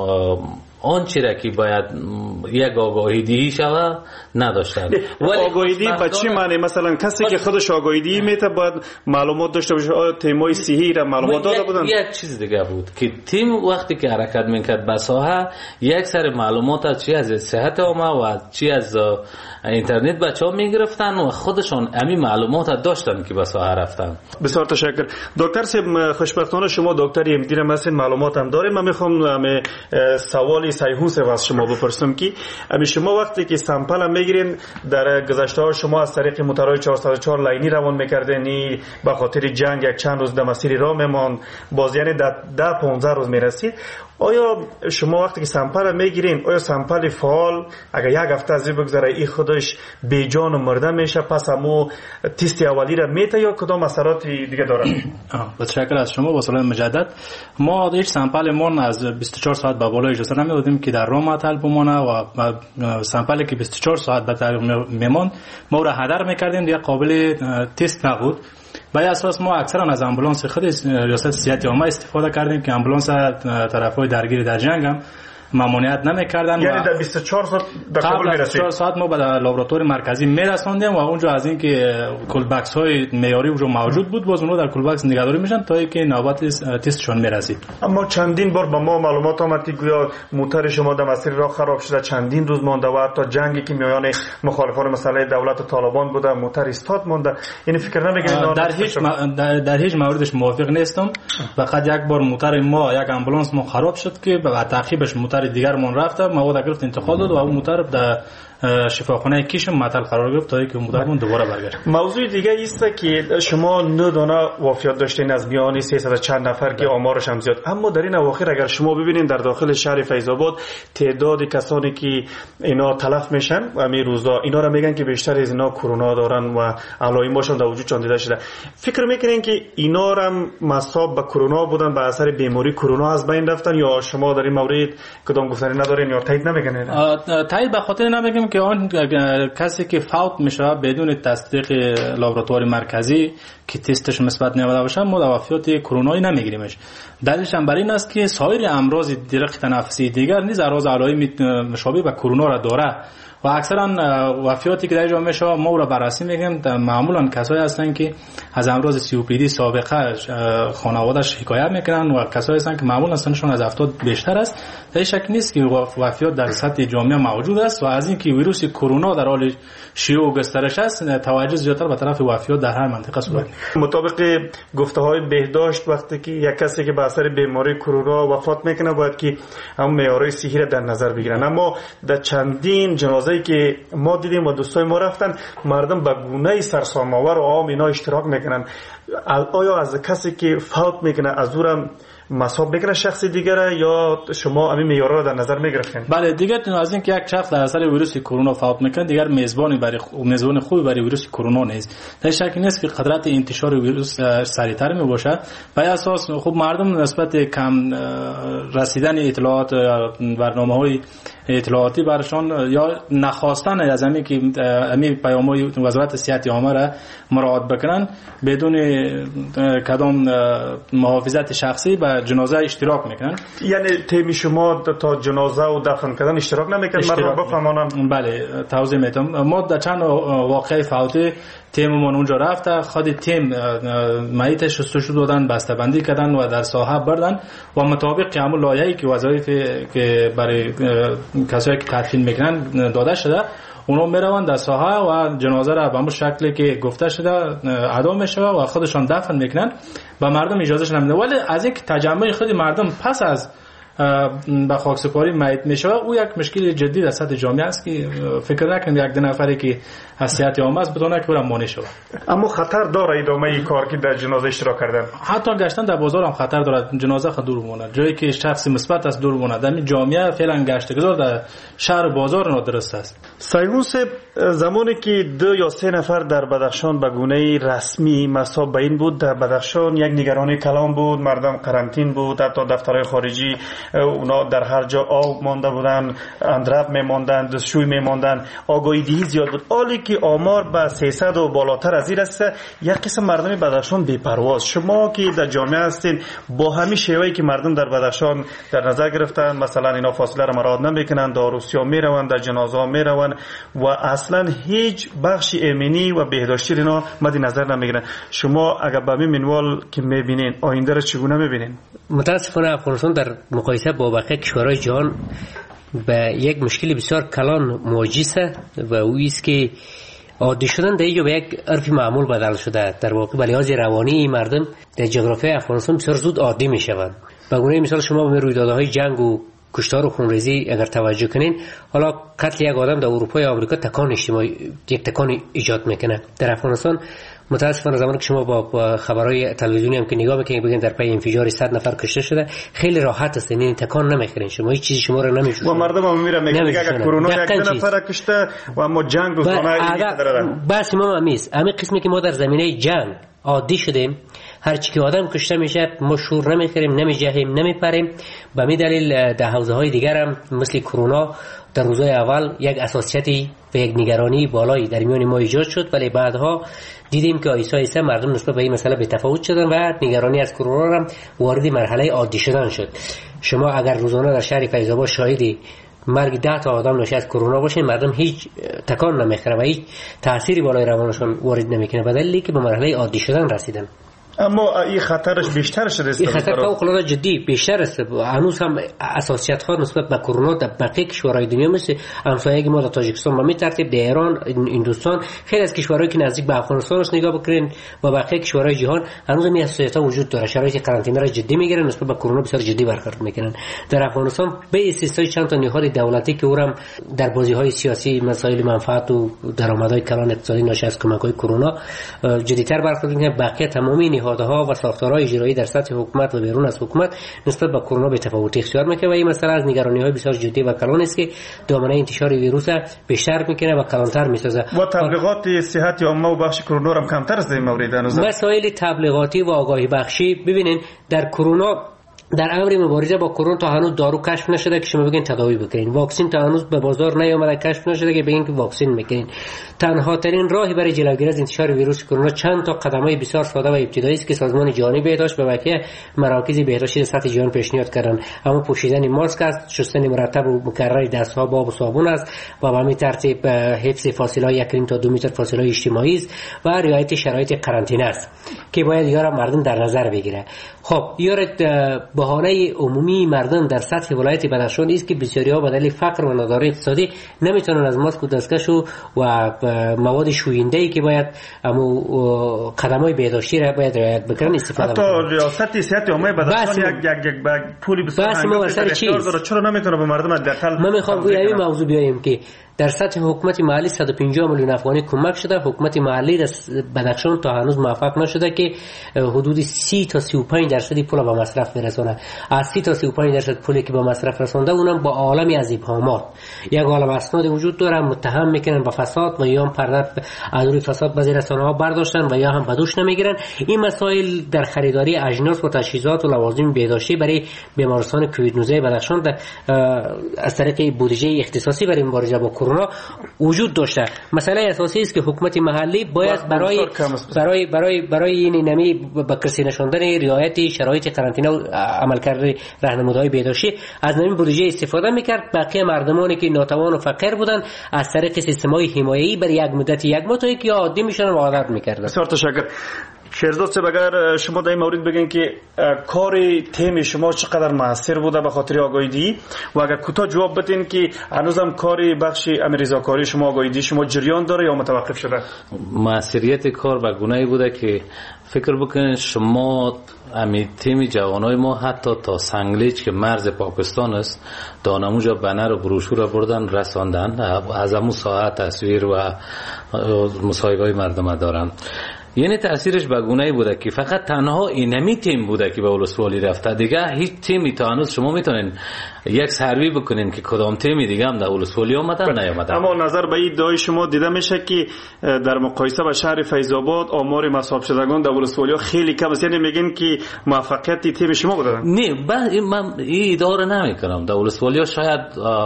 آنچه را که باید یک آگاهی دهی شود نداشتن. آگاهی دهی به چی معنی؟ مثلا کسی که خودش آگاهی دهی میته باید معلومات داشته باشه. تیمای صحی را معلومات داده بودن؟ یک چیز دیگه بود که تیم وقتی که حرکت میکرد به ساحه یک سر معلومات چی از صحت عامه و چی از اینترنت بچه‌ها میگرفتن و خودشون همین معلومات داشتن که به ساحه رفتن. بسیار تشکر دکتر صاحب. خوشبختانه شما دکتر امدیر هستین، معلومات هم داریم. من میخوام سوالی سیهوس از شما بپرسم که شما وقتی که سامپل میگیرین در گذشته ها شما از طریق موتورهای 404 لاینی روان میکردین، به خاطر جنگ یک چند روز در مسیر راه میمان، باز یعنی 10-15 روز میرسید. آیا شما وقتی که سامپل میگیرین، آیا سامپل فعال اگر یک هفته از این بگذره این خودش بی جان و مرده میشه، پس همو تست اولی را میته یا کدام اثرات دیگه داره؟ متشکرم از شما. با سلام مجدد. ما هیچ سامپل مون از 24 ساعت به بالا اجازه نمیدادیم که در راه معطل بمونه و سامپلی که 24 ساعت به طریق میمون ما را هدر میکردیم، دیگه قابل تست نبود. به اساس ما اکثرا از آمبولانس خود ریاست صحت عامه استفاده کردیم که آمبولانس طرفای درگیر در جنگ هم ممنوعیت نمی‌کردن. یعنی در 24 ساعت در کابل میرسید؟ 24 ساعت ما به لابراتوار مرکزی میرساندیم و اونجا از اینکه کولبکس های معیاری اونجا موجود بود باز اونها در کولبکس نگهداری میشن تا اینکه نوبت تستشون میرسید. اما چندین بار با ما معلومات آمد که گویا موتور شما در مسیر راه خراب شده، چندین روز مونده و حتی جنگی که میان مخالفان مسئله دولت و طالبان بوده موتور استاد مونده. یعنی فکر نمی‌کنید در هیچ موردش موافق نیستم. فقط یک بار موتور ما یک آمبولانس ما خراب شد که به تعقیبش موتور دیگر من رفته، مواد گرفت انتقال داد و اون موتور در شفاخانه کیش معطل قرار گرفت تا اینکه موتورمون دوباره برگشت. موضوع دیگه است که شما 9 دانه وفات داشتین از میان 300 چند نفر که آمارش هم زیاد، اما در این اواخر اگر شما ببینید در داخل شهر فیض آباد تعداد کسانی که اینا تلف میشن و همین روزا اینا را میگن که بیشتر از اینا کرونا دارن و علائمشون در وجودشون دیده شده. فکر میکنین که اینا را مصاب به کرونا بودن به اثر بیماری کرونا از بین رفتن یا شما در این مورد کدام گفتنی ندارین یا تایید نمیکنین؟ تایید به خاطر نمیگم که آن کسی که فوت میشه بدون تصدیق لابراتوار مرکزی که تستش مثبت نمیده باشه ما وفیات کرونایی نمیگیریمش. دلیلش هم برای این است که سایر امراض درخت تنفسی دیگر نیز اعراض علائم مشابه به کرونا را داره و اکثرا وفیاتی که در اینجا میشه ما را بررسی میگیم معمولا کسایی هستن که از امراض COPD سابقه خانواده‌اش حکایت میکنن و کسایی هستن که معمولا سنشون از 70 بیشتر است. در شک نیست که وفیات در سطح جامعه موجود است و از اینکه ویروس کرونا در حال شیوع و گسترش است توجه زیادتر به طرف وفیات در هر منطقه صورت میگیره. مطابق گفته‌های بهداشت وقتی که یک کسی که به اثر بیماری کرونا وفات میکنه باید که هم معیارهای صحی را در نظر بگیرن، اما در چندین جنازه‌ای که ما دیدیم و دوستای ما رفتن مردم به گونه‌ای سرسام‌آور و عام اینا اشتراک میکنن. آیا از کسی که فوت میکنه از اونم مصاب بگیره شخص دیگره یا شما همین معیارا رو در نظر میگرفتین؟ بله دیگه از اینکه یک شخص در اثر ویروس کرونا فوت میکنه دیگر میزبان خوبی برای ویروس کرونا نیست. در شک نیست که قدرت انتشار ویروس سریعتر میباشه. بر اساس خب مردم نسبت کم رسیدن اطلاعات برنامه‌های اطلاعاتی برشان یا نخواستن از همین که همین پیام‌های وزارت صحت عامه را مراعات بکنن بدون کدام محافظت شخصی به جنازه اشتراک میکنن. یعنی تیم شما تا جنازه و دفن کردن اشتراک نمیکنن؟ مردم بفهمانم. بله توضیح میدم. ما در چند واقعه فوتی تیممون اونجا رفته، خود تیم میتش شستشو دادن، بسته‌بندی کردن و در ساحه بردن و مطابق همون لایحه‌ای که وظایفی که برای کسایی که تدفین میکنن داده شده اونا میروند در ساحه و جنازه را به همون شکلی که گفته شده ادا میشه و خودشان دفن میکنن و مردم اجازهش نمیده. ولی از یک تجمع خود مردم پس از به خاکسپاری میت میشه او یک مشکل جدی در سطح جامعه است که فکر نکنید یک دو نفری که از صحت عامه است بدونه که برام مانع شود. اما خطر داره ادامه کار که در جنازه اشتراک کردن؟ حتی گشتن در بازار هم خطر داره. جنازه خود دور مونه، جایی که شخص مثبت است دور مونه. در جامعه فعلا گشتگذار در شهر و بازار نادرست است. سایغون زمانی که 2 یا 3 نفر در بدخشان به گونه رسمی مصاب به این بود، در بدخشان یک نگرانی کلان بود، مردم قرنطین بود، حتی دفترهای خارجی اونا در هر جا آب مانده بودن، اندرب میماندن، دستشوی میماندن، آگاهی دهی زیاد بود. حالی که آمار به 300 و بالاتر از این است، یک قسم مردم بدخشان بی‌پرواز. شما که در جامعه هستین با همین شیوهی که مردم در بدخشان در نظر گرفتن، مثلا اینا فاصله را مراعات نمیکنن، داروسیا میروند، در جنازه میروند و اصلا هیچ بخش ایمنی و بهداشتی اینا مد نظر نمیگیرن. شما اگر به همین منوال که میبینین آینده را چگونه میبینین؟ متاسفانه افغانستان در مقایسه با بقیه کشورهای جهان به یک مشکل بسیار کلان مواجه است و او است که عادی شدن در اینجا به یک عرف معمول بدل شده. در واقع به لحاظ روانی مردم در جغرافیای افغانستان بسیار زود عادی می شوند. به گونه مثال شما به رویدادهای جنگ و کشتار و خونریزی اگر توجه کنین، حالا قتل یک آدم در اروپا یا آمریکا تکان اجتماعی، یک تکان ایجاد میکنه. در افغانستان متاسفانه زمانی که شما با خبرهای تلویزیونی هم که نگاه میکنید بگین در پی انفجار 100 نفر کشته شده، خیلی راحت است، یعنی تکان نمیخورین، شما هیچ چیزی شما رو نمیشوشه. و مردم هم میرن میگن اگر کرونا یک نفر کشته و اما جنگ روزانه داره. بس ما همیست همین قسمی که ما در زمینه جنگ عادی شدیم، هر چی که آدم کشته میشه ما شور نمیخوریم، نمیجهیم، نمیپریم. به همین دلیل در حوزه‌های دیگر هم مثل کرونا در روزهای اول یک اساسیتی و یک نگرانی بالایی در میان ما ایجاد شد، ولی بعدها دیدیم که آیسا مردم نسبت به این مسئله بی‌تفاوت شدن و نگرانی از کرونا هم وارد مرحله عادی شدن شد. شما اگر روزانه در شهر فیض آباد شاهدی مرگ 10 تا آدم ناشی از کرونا باشه، مردم هیچ تکان نمیخوره و هیچ تأثیری بالای روانشون وارد نمیکنه، به دلیلی که به مرحله عادی شدن رسیدن. اما این خطرش بیشتر شده است. این خطر فوق‌العاده جدی بیشتر است. هنوز هم اساسیت‌ها نسبت به کرونا در بقیه کشورهای دنیا مثل همسایه ما در تاجیکستان به همین ترتیب، در ایران، هندوستان، خیلی از کشورهایی که نزدیک به افغانستان است نگاه بکنین و بقیه کشورهای جهان هنوز هم اساسیت‌ها وجود داره. شرایط قرنطینه را جدی میگیرن، نسبت به کرونا بسیار جدی برخورد میکنن. در افغانستان به استثنای چند تا نهاد دولتی که اونم در بازی‌های سیاسی مسائل منفعت و درآمدهای کلان اقتصادی ناشی از کمک‌های کرونا جدی‌تر برخورد میکنن. بقیه تمامی نهادها و ساختارهای اجرایی در سطح حکومت و بیرون از حکومت نسبت به کرونا به تفاوتی اختیار میکنه و این مسئله از نگرانی‌های بسیار جدی و کلان است که دامنه انتشار ویروس بیشتر میکنه و کلانتر میسازه. و تبلیغات صحت عامه و بخش کرونا هم کمتر است در این مورد. مسائل تبلیغاتی و آگاهی بخشی، ببینین در کرونا در امر مبارزه با کرونا تا هنوز دارو کشف نشده که شما بگین تداوی بکنین، واکسن تا هنوز به بازار نیامده کشف نشده که بگین که واکسن میکنین. تنها ترین راهی برای جلوگیری از انتشار ویروس کرونا چند تا قدمای بسیار ساده و ابتدایی است که سازمان جهانی بهداشت و بقیه مراکز بهداشتی در سطح جهان پیشنهاد کردن. اما پوشیدن ماسک است، شستن مرتب و مکرر دست‌ها با آب و صابون است و به همین ترتیب حفظ فاصله 1 تا 2 متر فاصله اجتماعی است و رعایت شرایط قرنطینه است که باید یارا مردم در نظر بگیره. خب یارت بهانه عمومی مردم در سطح ولایت بدخشان است که بسیاری‌ها به دلیل فقر و نداری اقتصادی نمیتونن از ماسک و دستکش و مواد شوینده‌ای که باید اما قدم‌های بهداشتی را باید رعایت بکنن استفاده حتی ریاست صحت عامه بدخشان یک پولی بسیار چرا نمیتونه به مردم حداقل ما میخوام روی این موضوع بیایم که در سطح حکومت محلی 150 میلیون افغانی کمک شده. حکومت محلی بدخشان تا هنوز موفق نشده که حدود 30 تا 35 درصد پول به مصرف برسونه. از 30 تا 35 درصد پولی که به مصرف رسونده اونم با عالمی از ابهامات. یک عالم اسناد وجود داره، متهم میکنن به فساد و یا هم پرده از روی فساد به رسانه‌ها برداشتن و یا هم بدوش نمیگیرن. این مسائل در خریداری اجناس و تجهیزات و لوازم بهداشتی برای بیمارستان کووید 19 بدخشان از طریق بودجه اختصاصی برای مبارزه با کرونا وجود داشته. مسئله اساسی است که حکومت محلی باید برای این نمی به کسی نشاندن رعایت شرایط قرنطینه و عملکرد راهنمودهای بهداشتی از نمی بودجه استفاده میکرد. بقیه مردمانی که ناتوان و فقیر بودن از طریق سیستم‌های حمایه‌ای برای یک مدت یک ماه تا که عادی میشن و عادت میکردن. بسیار تشکر. شیرزاد صاحب، اگر شما در این مورد بگین که کار تیم شما چقدر موثر بوده به خاطر آگاهی و اگر کوتاه جواب بدین که هنوزم کار بخش رضاکاری شما آگاهی شما جریان داره یا متوقف شده؟ موثریت کار به گونه‌ای بوده که فکر بکنین شما امی تیم جوانای ما حتی تا سنگلیج که مرز پاکستان است دانموجا بنر و بروشور بردن رساندن، از همون ساعت تصویر و مصاحبه‌های مردم دارن. یعنی تاثیرش به گونه‌ای بوده که فقط تنها اینمی تیم بوده که به ولسوالی رفته، دیگه هیچ تیمی تا هنوز شما میتونین یک سروی بکنین که کدام تیمی دیگه هم در ولسوالی اومدن نیامدن. اما نظر به این ادعای شما دیده میشه که در مقایسه با شهر فیض آباد آمار مصاب شدگان در ولسوالی خیلی کم است، یعنی میگین که موفقیت تیم شما بوده؟ نه، من این ادعا نمیکنم. در ولسوالی شاید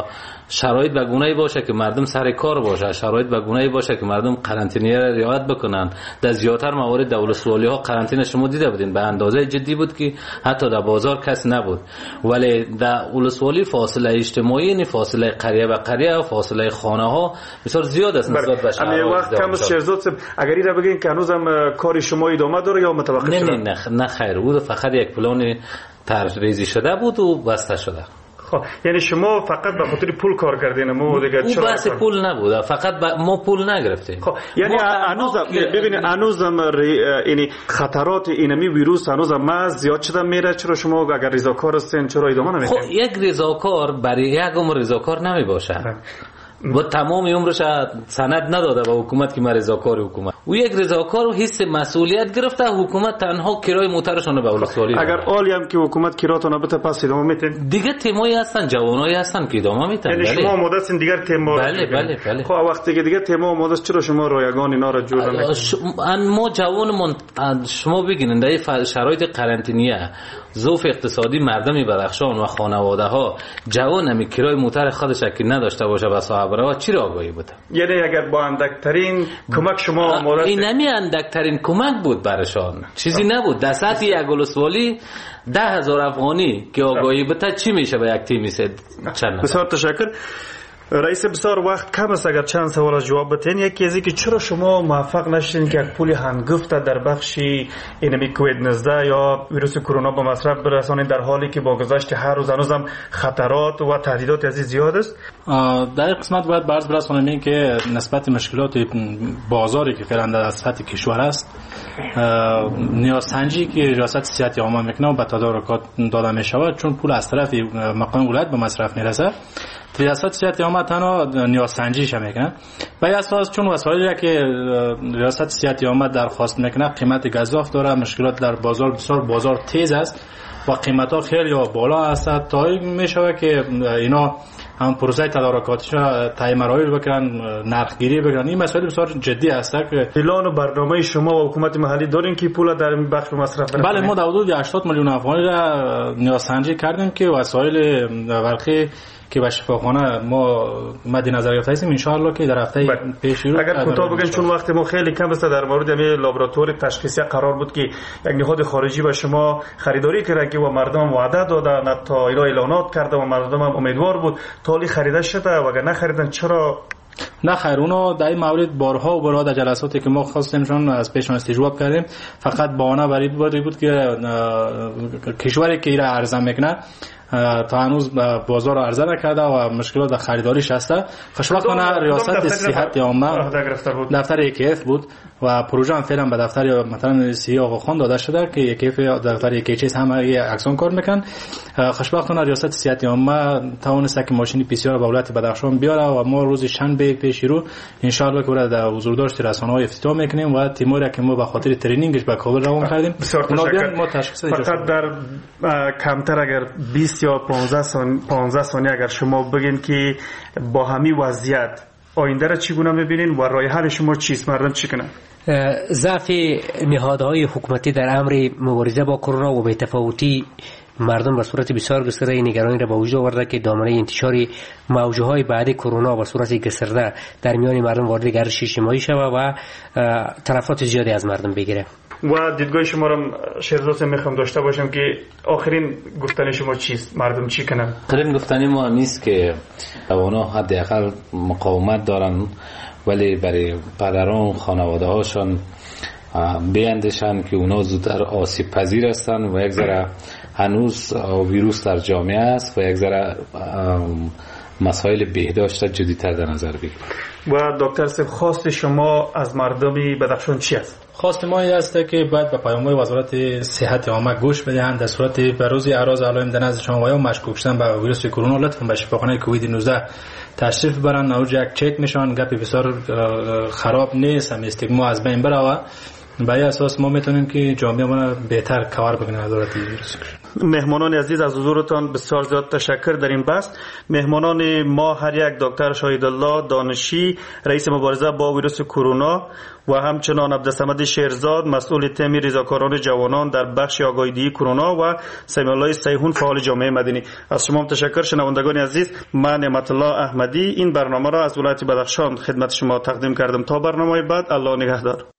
شرایط به گونه‌ای باشه که مردم سر کار باشه، شرایط به گونه‌ای باشه که مردم قرنطینه را رعایت بکنن. در زیاتر موارد در ولسوالی‌ها قرنطینه شما دیده بودین به اندازه جدی بود که حتی در بازار کس نبود، ولی در ولسوالی فاصله اجتماعی، یعنی فاصله قریه و قریه و فاصله خانه‌ها بسیار زیاد است نسبت به شهر. وقت کم است شیرزاد صاحب، اگر این را بگین که هنوزم کار شما ادامه داره یا متوقف شده؟ نه خیر، بود فقط یک پلان طرح‌ریزی شده بود و بسته شده. خب یعنی شما فقط به خاطر پول کار کردین؟ ما دیگه چرا بحث پول نبود، فقط ما پول نگرفتیم. خب یعنی هنوزم ببینید هنوزم یعنی خطرات اینمی ویروس هنوزم زیاد شده میره. چرا شما اگر رضاکار هستین چرا ادامه نمیدین؟ خب یک رضاکار برای یک عمر رضاکار نمی باشه و تمام عمرش سند نداده به حکومت که من رضاکار حکومت. او یک رضاکار و حس مسئولیت گرفته، حکومت تنها کرای موترشون به ولسوالی. اگر عالی هم که حکومت کراتون بده پس ادامه میتین؟ دیگه تیمایی هستن، جوانایی هستن که ادامه میتن. یعنی شما آماده هستین دیگر تیم‌ها؟ بله. خب وقتی که دیگه تیم‌ها آماده است چرا شما رایگان اینا را جور نمیکنید؟ ما جوانمون شما بگین در شرایط قرنطینه ظروف اقتصادی مردم بدخشان و خانواده ها جوان همی کرای موتر خودش که نداشته باشه و صاحب راه چی را آگاهی بوده؟ یعنی اگر با اندکترین کمک شما آماده این نمی اندکترین کمک بود برشان، چیزی نبود. در سطح یک ولسوالی 10,000 افغانی که آگاهی بده چی میشه به یک تیمی چند؟ بسیار تشکر رئیس. بسیار وقت کم است، اگر چند سوال جواب بدین. یکی از اینکه چرا شما موفق نشدین که یک پول هنگفت در بخش اینمی کووید 19 یا ویروس کرونا به مصرف برسانید در حالی که با گذشت هر روز هنوزم خطرات و تهدیدات از زیاد است؟ در این قسمت باید برز برسانم این که نسبت مشکلات بازاری که فعلا در سطح کشور است، نیازسنجی که ریاست صحت عامه میکنه و به تدارکات داده میشود، چون پول از طرف مقام ولایت به مصرف میرسه، ریاست صحت عامه تنها نیازسنجیش میکنه و اساس چون وسایلی که ریاست صحت عامه درخواست میکنه قیمت گزاف داره، مشکلات در بازار بسیار بازار تیز است و قیمت ها خیلی بالا است تا میشه که اینا هم پروسه تدارکاتش تعیین مراحل بکنن، نرخگیری بکنن. این مسئله بسیار جدی است که پلان و برنامه شما و حکومت محلی دارین که پول در این بخش مصرف کنه؟ بله، ما در حدود 80 میلیون افغانی را نیازسنجی کردیم که وسایل برقی که به شفاخانه ما مد نظر گرفته هستیم ان شاء الله که در هفته پیش رو. اگر کوتاه بگین چون وقت ما خیلی کم است، در مورد همین لابراتوری تشخیصی قرار بود که یک نهاد خارجی به شما خریداری کرده که و مردم وعده دادن، تا اعلانات کرده و مردم هم امیدوار بود، تالی خریده شده و اگر نخریدن چرا نه خیر، اونا در این مورد بارها و بارها در جلساتی که ما خواستیمشون از پیششون استجواب کردیم، فقط بهانه برای بود که کشوری که ایره عرضه میکنه تا هنوز بازار عرضه نکرده و مشکلات در خریداریش هسته. خوشبختانه ریاست صحت عامه دفتر یکیف بود و پروژه هم فعلا به دفتر مثلا سی آقا خان داده شده که یکیف دفتر یکیچ هم اکسان کار میکن. خوشبختانه ریاست صحت عامه توانسته که ماشین پی سی آر به ولایت بدخشان بیاره و ما روز شنبه پیش رو ان شاء الله که در حضورداشت رسانه‌های افتتاح میکنیم و تیمایی را که ما به خاطر ترینینگش به کابل روان کردیم ما تشخیص فقط در کمتر اگر 20 یا 15 ثانیه اگر شما بگین که با همین وضعیت آینده را چگونه میبینین و راه حل شما چیست؟ مردم چی کنن؟ ضعف نهادهای حکومتی در امر مبارزه با کرونا و بی‌تفاوتی مردم به صورت بسیار گسترده نگرانی را به وجود آورده که دامنه انتشار موجهای بعد کرونا به صورت گسترده در میان مردم وارد گردش اجتماعی شود و تلفات زیادی از مردم بگیره. و دیدگاه شما را شهرزاد میخوام داشته باشم که آخرین گفتن شما چیست؟ مردم چی کنن؟ آخرین گفتن ما نیست که اونا حداقل مقاومت دارن، ولی برای پدران خانواده هاشون بیاندیشن که اونا زودتر آسیب پذیر هستن و یک ذره هنوز ویروس در جامعه است و یک ذره مسائل بهداشت جدی‌تر در نظر بگیرید. و دکتر صاحب خواست شما از مردمی بدخشان چی است؟ خواست ما این است که باید به پیام‌های وزارت صحت عامه گوش بدهند. در صورت بروز اعراض علائم در نزد شما و یا مشکوک شدن به ویروس کرونا لطفاً به شفاخانه کووید 19 تشریف برن. اوج یک چک میشن، گپی بسیار خراب نیست، هم استیگما از بین بره. به این اساس ما میتونیم که جامعه ما بهتر کار بکنه از ویروس. مهمانان عزیز از حضورتان بسیار زیاد تشکر در این بحث. مهمانان ما هر یک دکتر شاهدالله دانشی رئیس مبارزه با ویروس کرونا و همچنان عبدالصمد شیرزاد مسئول تیم رضاکاران جوانان در بخش آگاهی کرونا و سمیع الله سیحون فعال جامعه مدنی. از شما تشکر. شنوندگان عزیز، من نعمت الله احمدی این برنامه را از ولایت بدخشان خدمت شما تقدیم کردم. تا برنامه بعد، الله نگهدار.